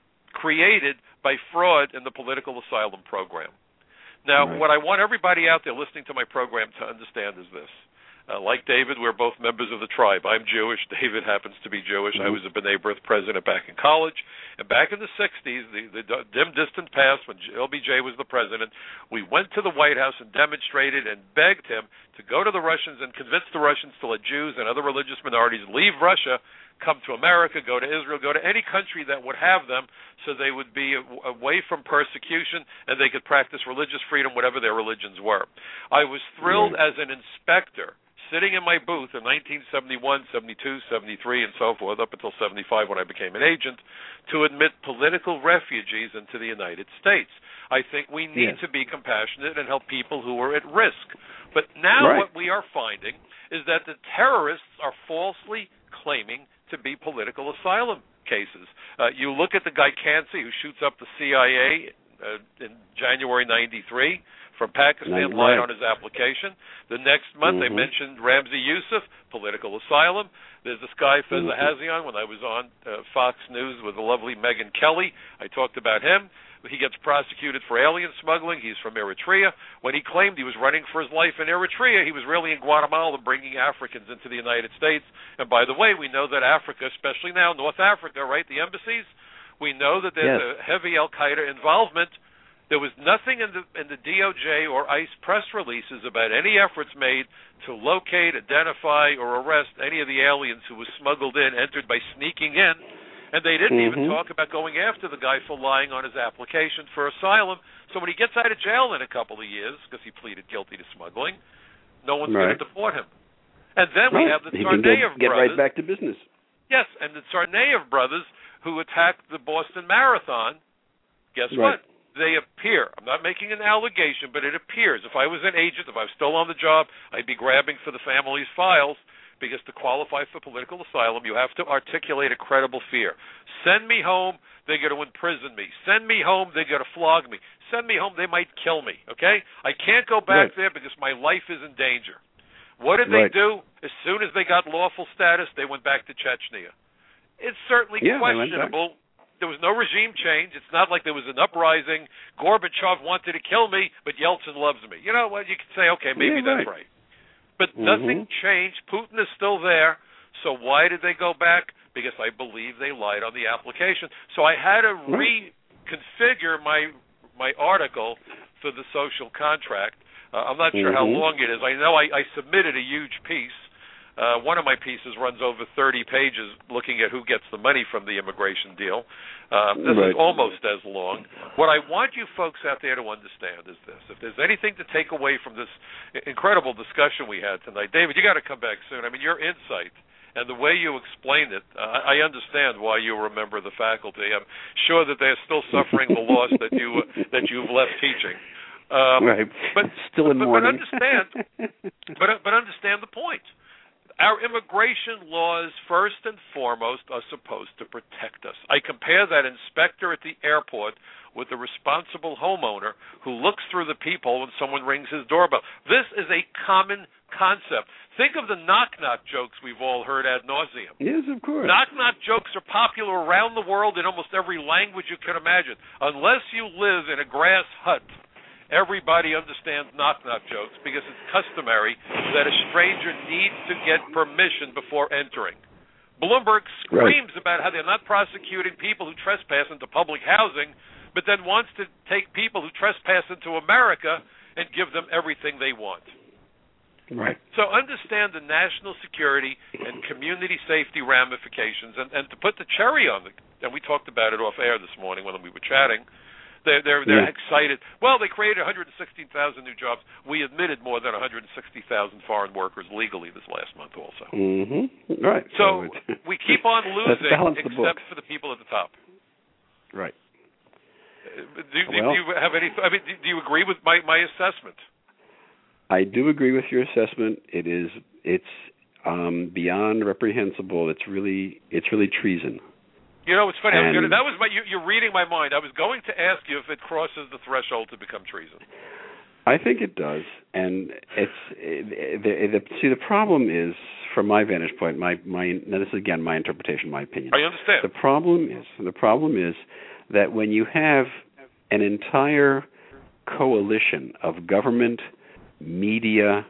created by fraud in the political asylum program? Now, what I want everybody out there listening to my program to understand is this. Like David, we're both members of the tribe. I'm Jewish. David happens to be Jewish. I was a B'nai B'rith president back in college. And back in the 60s, the dim, distant past, when LBJ was the president, we went to the White House and demonstrated and begged him to go to the Russians and convince the Russians to let Jews and other religious minorities leave Russia, come to America, go to Israel, go to any country that would have them so they would be away from persecution and they could practice religious freedom, whatever their religions were. I was thrilled as an inspector sitting in my booth in 1971, 72, 73, and so forth, up until 75 when I became an agent, to admit political refugees into the United States. I think we need to be compassionate and help people who are at risk. But now what we are finding is that the terrorists are falsely claiming to be political asylum cases. You look at the guy Kansi, who shoots up the CIA in January 93, from Pakistan, lied on his application. The next month, they mentioned Ramzi Yusuf, political asylum. There's this guy, Feza Hazian, when I was on Fox News with the lovely Megyn Kelly. I talked about him. He gets prosecuted for alien smuggling. He's from Eritrea. When he claimed he was running for his life in Eritrea, he was really in Guatemala bringing Africans into the United States. And by the way, we know that Africa, especially now, North Africa, right, the embassies, we know that there's a heavy al-Qaeda involvement. There was nothing in the DOJ or ICE press releases about any efforts made to locate, identify, or arrest any of the aliens who were smuggled in, entered by sneaking in, and they didn't even talk about going after the guy for lying on his application for asylum. So when he gets out of jail in a couple of years, because he pleaded guilty to smuggling, no one's going to deport him. And then we have the Tsarnaev brothers. Get right back to business. Yes, and the Tsarnaev brothers who attacked the Boston Marathon, guess what? They appear. I'm not making an allegation, but it appears. If I was an agent, if I was still on the job, I'd be grabbing for the family's files, because to qualify for political asylum, you have to articulate a credible fear. Send me home, they're going to imprison me. Send me home, they're going to flog me. Send me home, they might kill me, okay? I can't go back there because my life is in danger. What did they do? As soon as they got lawful status, they went back to Chechnya. It's certainly questionable. there was no regime change. It's not like there was an uprising. Gorbachev wanted to kill me, but Yeltsin loves me. You know what? You could say, okay, maybe that's right. But nothing changed. Putin is still there. So why did they go back? Because I believe they lied on the application. So I had to reconfigure my article for the social contract. I'm not sure how long it is. I know I submitted a huge piece. One of my pieces runs over 30 pages looking at who gets the money from the immigration deal. This is almost as long. What I want you folks out there to understand is this. If there's anything to take away from this incredible discussion we had tonight, David, you got to come back soon. I mean, your insight and the way you explained it, I understand why you remember the faculty. I'm sure that they're still suffering the loss that you've left teaching. But still in mourning. But understand the point. Our immigration laws, first and foremost, are supposed to protect us. I compare that inspector at the airport with the responsible homeowner who looks through the peephole when someone rings his doorbell. This is a common concept. Think of the knock-knock jokes we've all heard ad nauseum. Yes, of course. Knock-knock jokes are popular around the world in almost every language you can imagine. Unless you live in a grass hut, everybody understands knock-knock jokes because it's customary that a stranger needs to get permission before entering. Bloomberg screams about how they're not prosecuting people who trespass into public housing, but then wants to take people who trespass into America and give them everything they want. Right. So understand the national security and community safety ramifications, and to put the cherry on it, and we talked about it off air this morning when we were chatting, they're excited. Well, they created 116,000 new jobs. We admitted more than 160,000 foreign workers legally this last month also. Right. So we keep on losing except for the people at the top. Right. Do you have any? I mean, do you agree with my assessment? I do agree with your assessment. It's beyond reprehensible. It's really treason. You know, it's funny. You're reading my mind. I was going to ask you if it crosses the threshold to become treason. I think it does, and the problem is, from my vantage point, now this is again my interpretation, my opinion. I understand. The problem is that when you have an entire coalition of government, media,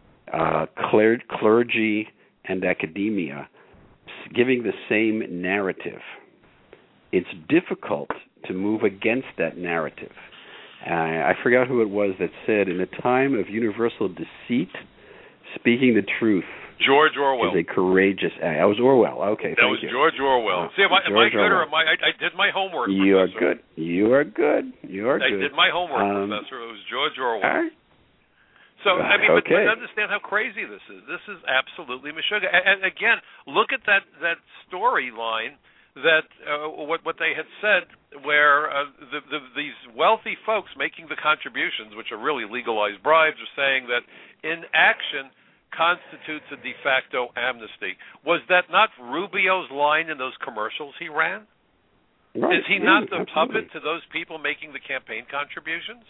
clergy, and academia giving the same narrative, it's difficult to move against that narrative. I forgot who it was that said, in a time of universal deceit, speaking the truth George Orwell. Is a courageous act. That was Orwell. Okay, that was you. George Orwell. See, am I good or am I did my homework, You Professor. are good. I did my homework, Professor. It was George Orwell. All right. So, I mean, but understand how crazy this is. This is absolutely meshuggah. And again, look at that storyline that what they had said, where these wealthy folks making the contributions, which are really legalized bribes, are saying that inaction constitutes a de facto amnesty. Was that not Rubio's line in those commercials he ran? Right. Is he not the puppet to those people making the campaign contributions?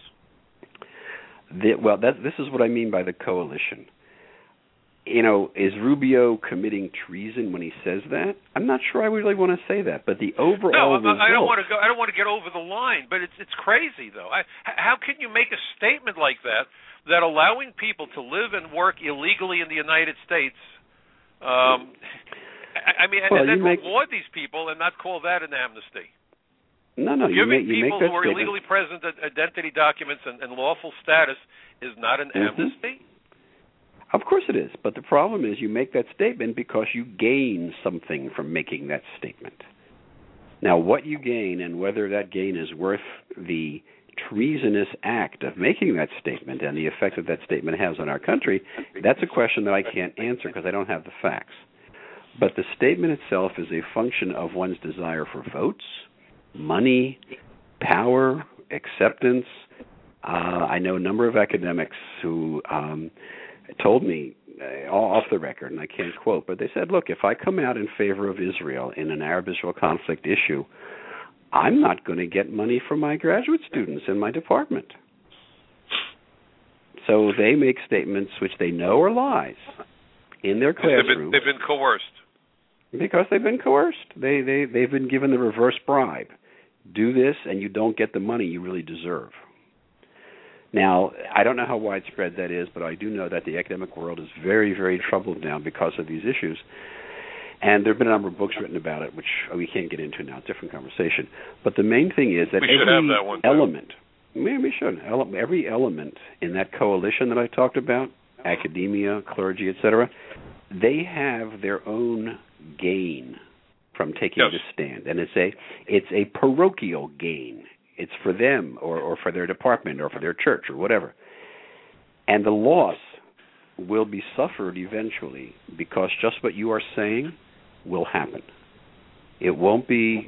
This is what I mean by the coalition. You know, is Rubio committing treason when he says that? I'm not sure I really want to say that, but the overall result... I don't want to go. I don't want to get over the line, but it's crazy though. How can you make a statement like that allowing people to live and work illegally in the United States? And then reward these people and not call that an amnesty? No. Giving you people make that who are statement. illegally present identity documents and lawful status is not an amnesty? Of course it is, but the problem is you make that statement because you gain something from making that statement. Now, what you gain and whether that gain is worth the treasonous act of making that statement and the effect that statement has on our country, that's a question that I can't answer because I don't have the facts. But the statement itself is a function of one's desire for votes, money, power, acceptance. I know a number of academics who told me, off the record, and I can't quote, but they said, look, if I come out in favor of Israel in an Arab-Israel conflict issue, I'm not going to get money from my graduate students in my department. So they make statements which they know are lies in their classrooms. They've been coerced. Because they've been coerced. They've been given the reverse bribe. do this and you don't get the money you really deserve. Now, I don't know how widespread that is, but I do know that the academic world is very, very troubled now because of these issues. And there have been a number of books written about it, which we can't get into now. It's a different conversation. But the main thing is that every element in that coalition that I talked about, academia, clergy, etc., they have their own gain from taking this stand. And it's a parochial gain. It's for them or for their department or for their church or whatever. And the loss will be suffered eventually because just what you are saying will happen. It won't be,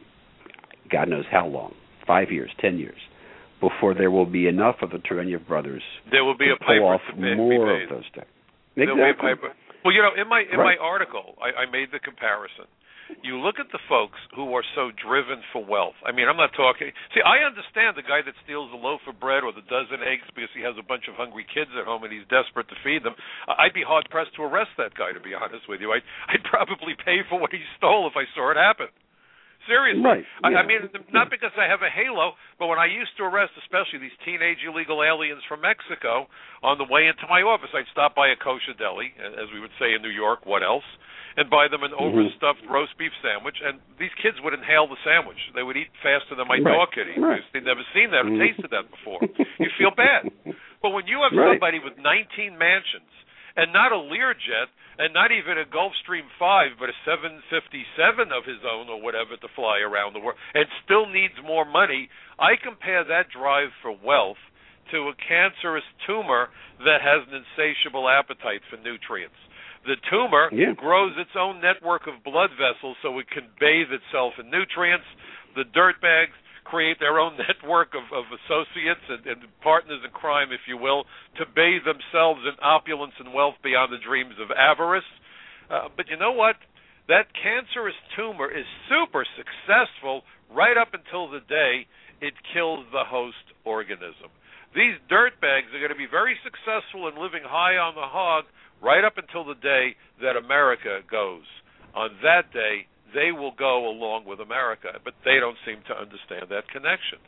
God knows how long, 5 years, 10 years, before there will be enough of the Turgenev brothers there will be to pull off more of those things. Exactly. Well, in my article, I made the comparison. You look at the folks who are so driven for wealth. I mean, I'm not talking... See, I understand the guy that steals a loaf of bread or the dozen eggs because he has a bunch of hungry kids at home and he's desperate to feed them. I'd be hard-pressed to arrest that guy, to be honest with you. I'd probably pay for what he stole if I saw it happen. Seriously. Right. Yeah. I mean, not because I have a halo, but when I used to arrest especially these teenage illegal aliens from Mexico, on the way into my office, I'd stop by a kosher deli, as we would say in New York, what else, and buy them an overstuffed roast beef sandwich, and these kids would inhale the sandwich. They would eat faster than my dog could eat. Right. They'd never seen that or tasted that before. You feel bad. But when you have somebody with 19 mansions, and not a Learjet, and not even a Gulfstream 5, but a 757 of his own or whatever to fly around the world, and still needs more money, I compare that drive for wealth to a cancerous tumor that has an insatiable appetite for nutrients. The tumor grows its own network of blood vessels so it can bathe itself in nutrients. The dirtbags create their own network of associates and partners in crime, if you will, to bathe themselves in opulence and wealth beyond the dreams of avarice. But you know what? That cancerous tumor is super successful right up until the day it kills the host organism. These dirtbags are going to be very successful in living high on the hog right up until the day that America goes. On that day, they will go along with America, but they don't seem to understand that connection.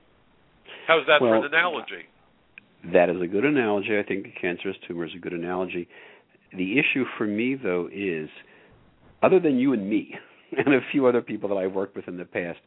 How's that for an analogy? That is a good analogy. I think the cancerous tumor is a good analogy. The issue for me, though, is, other than you and me and a few other people that I've worked with in the past,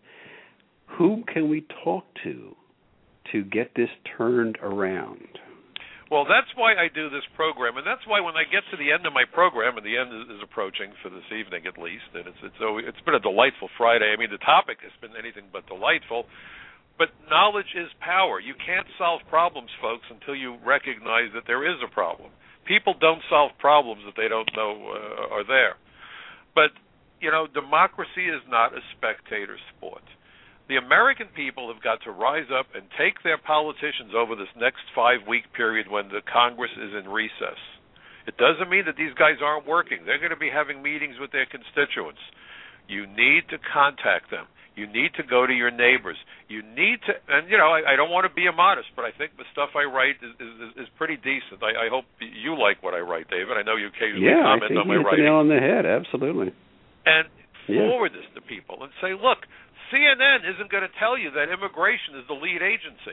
who can we talk to get this turned around? Well, that's why I do this program, and that's why when I get to the end of my program, and the end is approaching for this evening at least, and it's been a delightful Friday. I mean, the topic has been anything but delightful, but knowledge is power. You can't solve problems, folks, until you recognize that there is a problem. People don't solve problems that they don't know are there. But, democracy is not a spectator sport. The American people have got to rise up and take their politicians over this next 5-week period when the Congress is in recess. It doesn't mean that these guys aren't working. They're going to be having meetings with their constituents. You need to contact them. You need to go to your neighbors. You need to, and I don't want to be immodest, but I think the stuff I write is pretty decent. I hope you like what I write, David. I know you occasionally comment on my writing. Yeah, I think you hit the nail on the head, absolutely. And forward this to people and say, look, CNN isn't going to tell you that immigration is the lead agency.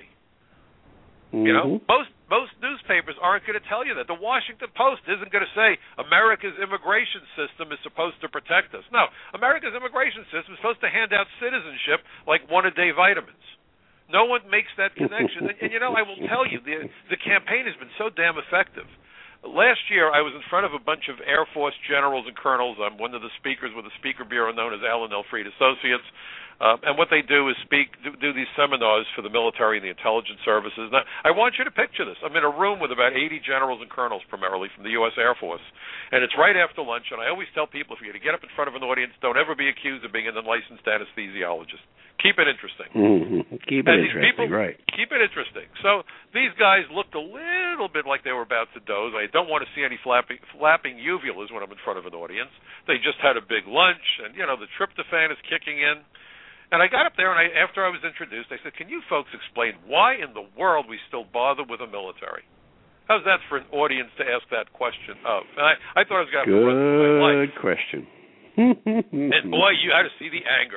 Mm-hmm. Most newspapers aren't going to tell you that. The Washington Post isn't going to say America's immigration system is supposed to protect us. No, America's immigration system is supposed to hand out citizenship like one-a-day vitamins. No one makes that connection. and I will tell you, the campaign has been so damn effective. Last year, I was in front of a bunch of Air Force generals and colonels. I'm one of the speakers with the Speaker Bureau known as Allen L. Freed Associates. And what they do is do these seminars for the military and the intelligence services. Now, I want you to picture this. I'm in a room with about 80 generals and colonels, primarily from the U.S. Air Force. And it's right after lunch, and I always tell people, if you're going to get up in front of an audience, don't ever be accused of being an unlicensed anesthesiologist. Keep it interesting. Mm-hmm. Keep it interesting, right. Keep it interesting. So these guys looked a little bit like they were about to doze. I don't want to see any flapping uvulas when I'm in front of an audience. They just had a big lunch, and, the tryptophan is kicking in. And I got up there, and after I was introduced, I said, can you folks explain why in the world we still bother with a military? How's that for an audience to ask that question of? And I thought I was going to have to run through my life. Good question. And, boy, you had to see the anger.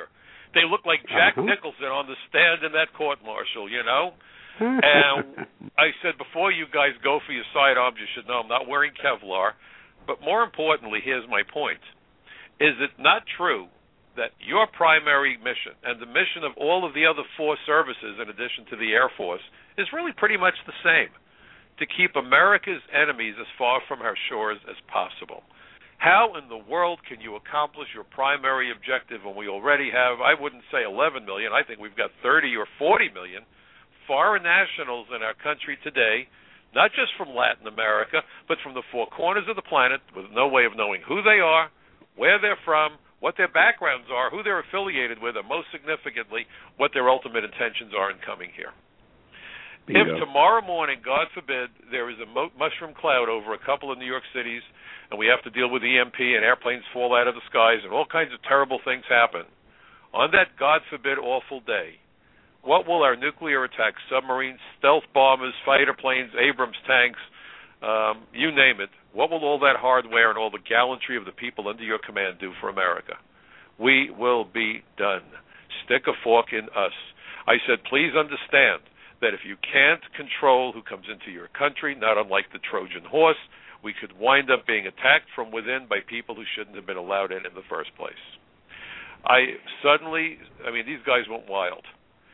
They look like Jack Nicholson on the stand in that court-martial, And I said, before you guys go for your sidearms, you should know I'm not wearing Kevlar. But more importantly, here's my point. Is it not true that your primary mission and the mission of all of the other four services, in addition to the Air Force, is really pretty much the same? To keep America's enemies as far from our shores as possible. How in the world can you accomplish your primary objective when we already have, I wouldn't say 11 million, I think we've got 30 or 40 million foreign nationals in our country today, not just from Latin America, but from the four corners of the planet, with no way of knowing who they are, where they're from, what their backgrounds are, who they're affiliated with, and most significantly, what their ultimate intentions are in coming here. Bingo. If tomorrow morning, God forbid, there is a mushroom cloud over a couple of New York cities, and we have to deal with EMP and airplanes fall out of the skies and all kinds of terrible things happen, on that God forbid awful day, what will our nuclear attacks, submarines, stealth bombers, fighter planes, Abrams tanks, you name it, what will all that hardware and all the gallantry of the people under your command do for America? We will be done. Stick a fork in us. I said, please understand that if you can't control who comes into your country, not unlike the Trojan horse, we could wind up being attacked from within by people who shouldn't have been allowed in the first place. These guys went wild.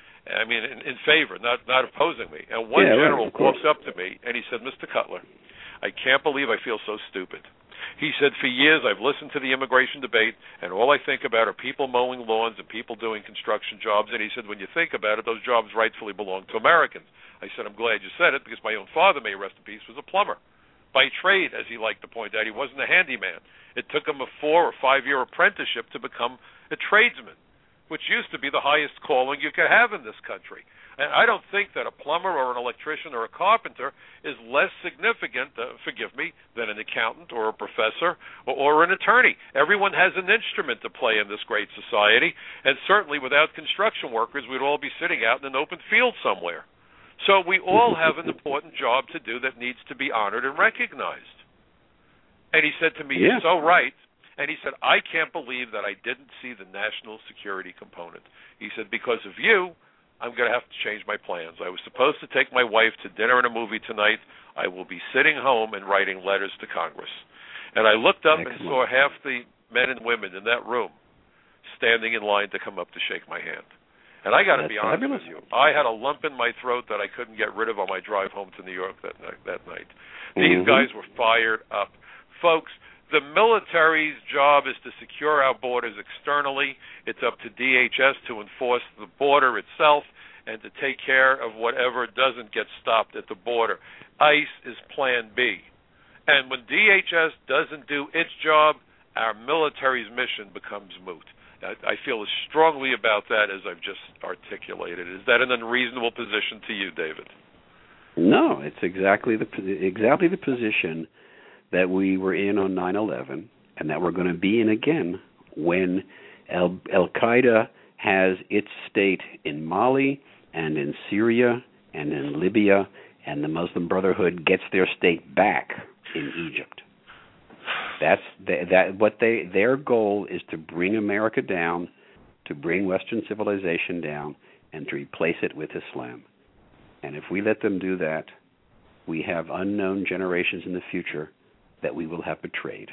In favor, not opposing me. And one general walks up to me, and he said, Mr. Cutler, I can't believe I feel so stupid. He said, for years I've listened to the immigration debate, and all I think about are people mowing lawns and people doing construction jobs. And he said, when you think about it, those jobs rightfully belong to Americans. I said, I'm glad you said it, because my own father, may he rest in peace, was a plumber. By trade, as he liked to point out, he wasn't a handyman. It took him a 4 or 5 year apprenticeship to become a tradesman, which used to be the highest calling you could have in this country. And I don't think that a plumber or an electrician or a carpenter is less significant, than an accountant or a professor or an attorney. Everyone has an instrument to play in this great society, and certainly without construction workers, we'd all be sitting out in an open field somewhere. So we all have an important job to do that needs to be honored and recognized. And he said to me, You're so right. And he said, I can't believe that I didn't see the national security component. He said, because of you, I'm going to have to change my plans. I was supposed to take my wife to dinner and a movie tonight. I will be sitting home and writing letters to Congress. And I looked up and saw half the men and women in that room standing in line to come up to shake my hand. And I got to be honest with you, I had a lump in my throat that I couldn't get rid of on my drive home to New York that night. These guys were fired up. Folks, the military's job is to secure our borders externally. It's up to DHS to enforce the border itself and to take care of whatever doesn't get stopped at the border. ICE is Plan B. And when DHS doesn't do its job, our military's mission becomes moot. I feel as strongly about that as I've just articulated. Is that an unreasonable position to you, David? No, it's exactly the position that we were in on 9/11 and that we're going to be in again when Al-Qaeda has its state in Mali and in Syria and in Libya, and the Muslim Brotherhood gets their state back in Egypt. Their goal is to bring America down, to bring Western civilization down, and to replace it with Islam. And if we let them do that, we have unknown generations in the future that we will have betrayed.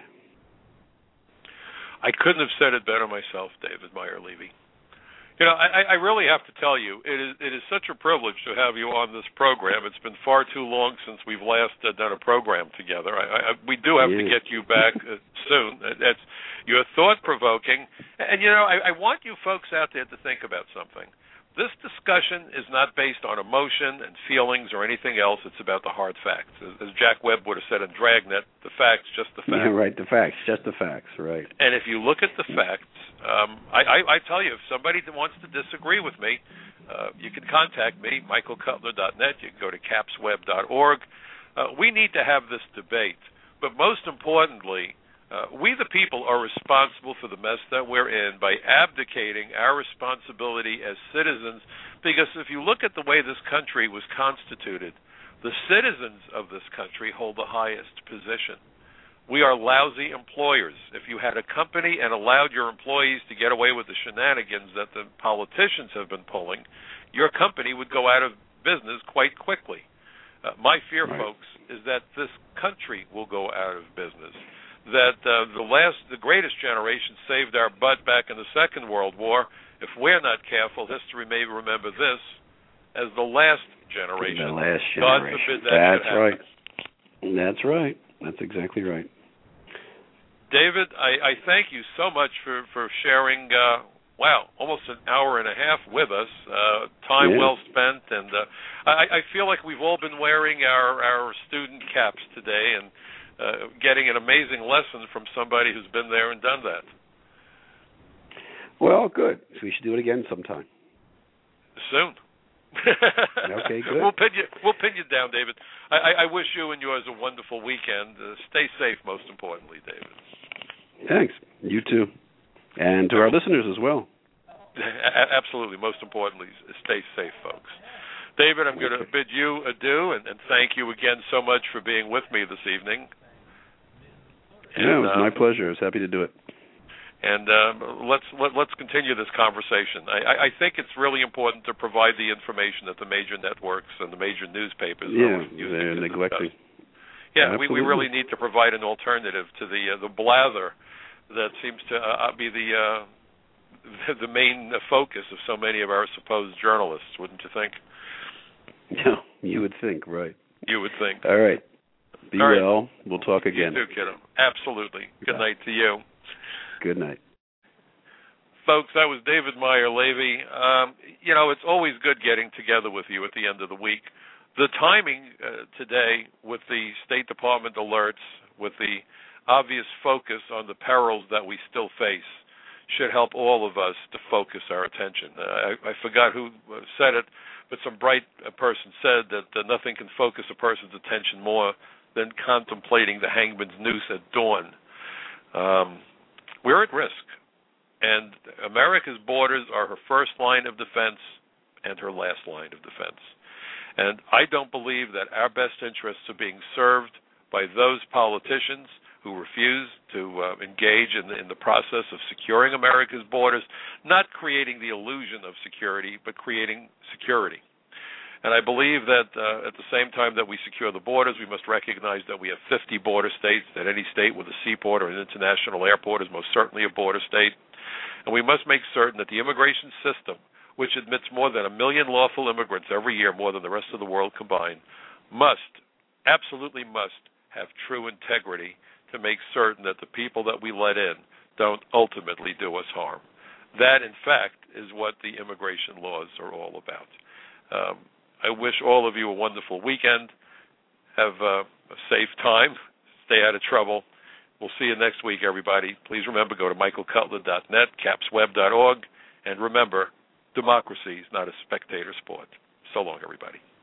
I couldn't have said it better myself, David Meyer-Levy. I really have to tell you, it is such a privilege to have you on this program. It's been far too long since we've last done a program together. We do have to get you back soon. You're thought-provoking. And, I want you folks out there to think about something. This discussion is not based on emotion and feelings or anything else. It's about the hard facts. As Jack Webb would have said in Dragnet, the facts, just the facts. Yeah, right, the facts, just the facts, right. And if you look at the facts, I tell you, if somebody wants to disagree with me, you can contact me, michaelcutler.net. You can go to capsweb.org. We need to have this debate. But most importantly, we the people are responsible for the mess that we're in by abdicating our responsibility as citizens, because if you look at the way this country was constituted, the citizens of this country hold the highest position. We are lousy employers. If you had a company and allowed your employees to get away with the shenanigans that the politicians have been pulling, your company would go out of business quite quickly. My fear, folks, is that this country will go out of business. That the greatest generation saved our butt back in the Second World War. If we're not careful, history may remember this as the last generation. The last generation. God forbid that That's should happen. right. That's right. That's exactly right. David, I thank you so much for sharing, almost an hour and a half with us. Time well spent, and I feel like we've all been wearing our student caps today and getting an amazing lesson from somebody who's been there and done that. Well, good. So we should do it again sometime. Soon. Okay, good. We'll pin you down, David. I wish you and yours a wonderful weekend. Stay safe, most importantly, David. Thanks. You too. And to our listeners as well. Absolutely. Most importantly, stay safe, folks. David, I'm going to bid you adieu and thank you again so much for being with me this evening. And, it was my pleasure. I was happy to do it. And let's continue this conversation. I think it's really important to provide the information that the major networks and the major newspapers are they're neglecting. Yeah, we really need to provide an alternative to the blather that seems to be the main focus of so many of our supposed journalists, wouldn't you think? No, you would think, right. You would think. All right. Be well. We'll talk again. You too, kiddo. Absolutely. Good night to you. Good night. Folks, that was David Meyer-Levy. It's always good getting together with you at the end of the week. The timing today with the State Department alerts, with the obvious focus on the perils that we still face, should help all of us to focus our attention. I forgot who said it, but some bright person said that nothing can focus a person's attention more than contemplating the hangman's noose at dawn. We're at risk, and America's borders are her first line of defense and her last line of defense. And I don't believe that our best interests are being served by those politicians who refuse to engage in the process of securing America's borders, not creating the illusion of security, but creating security. And I believe that at the same time that we secure the borders, we must recognize that we have 50 border states, that any state with a seaport or an international airport is most certainly a border state. And we must make certain that the immigration system, which admits more than 1 million lawful immigrants every year, more than the rest of the world combined, absolutely must have true integrity to make certain that the people that we let in don't ultimately do us harm. That, in fact, is what the immigration laws are all about. I wish all of you a wonderful weekend. Have a safe time. Stay out of trouble. We'll see you next week, everybody. Please remember, go to michaelcutler.net, capsweb.org, and remember, democracy is not a spectator sport. So long, everybody.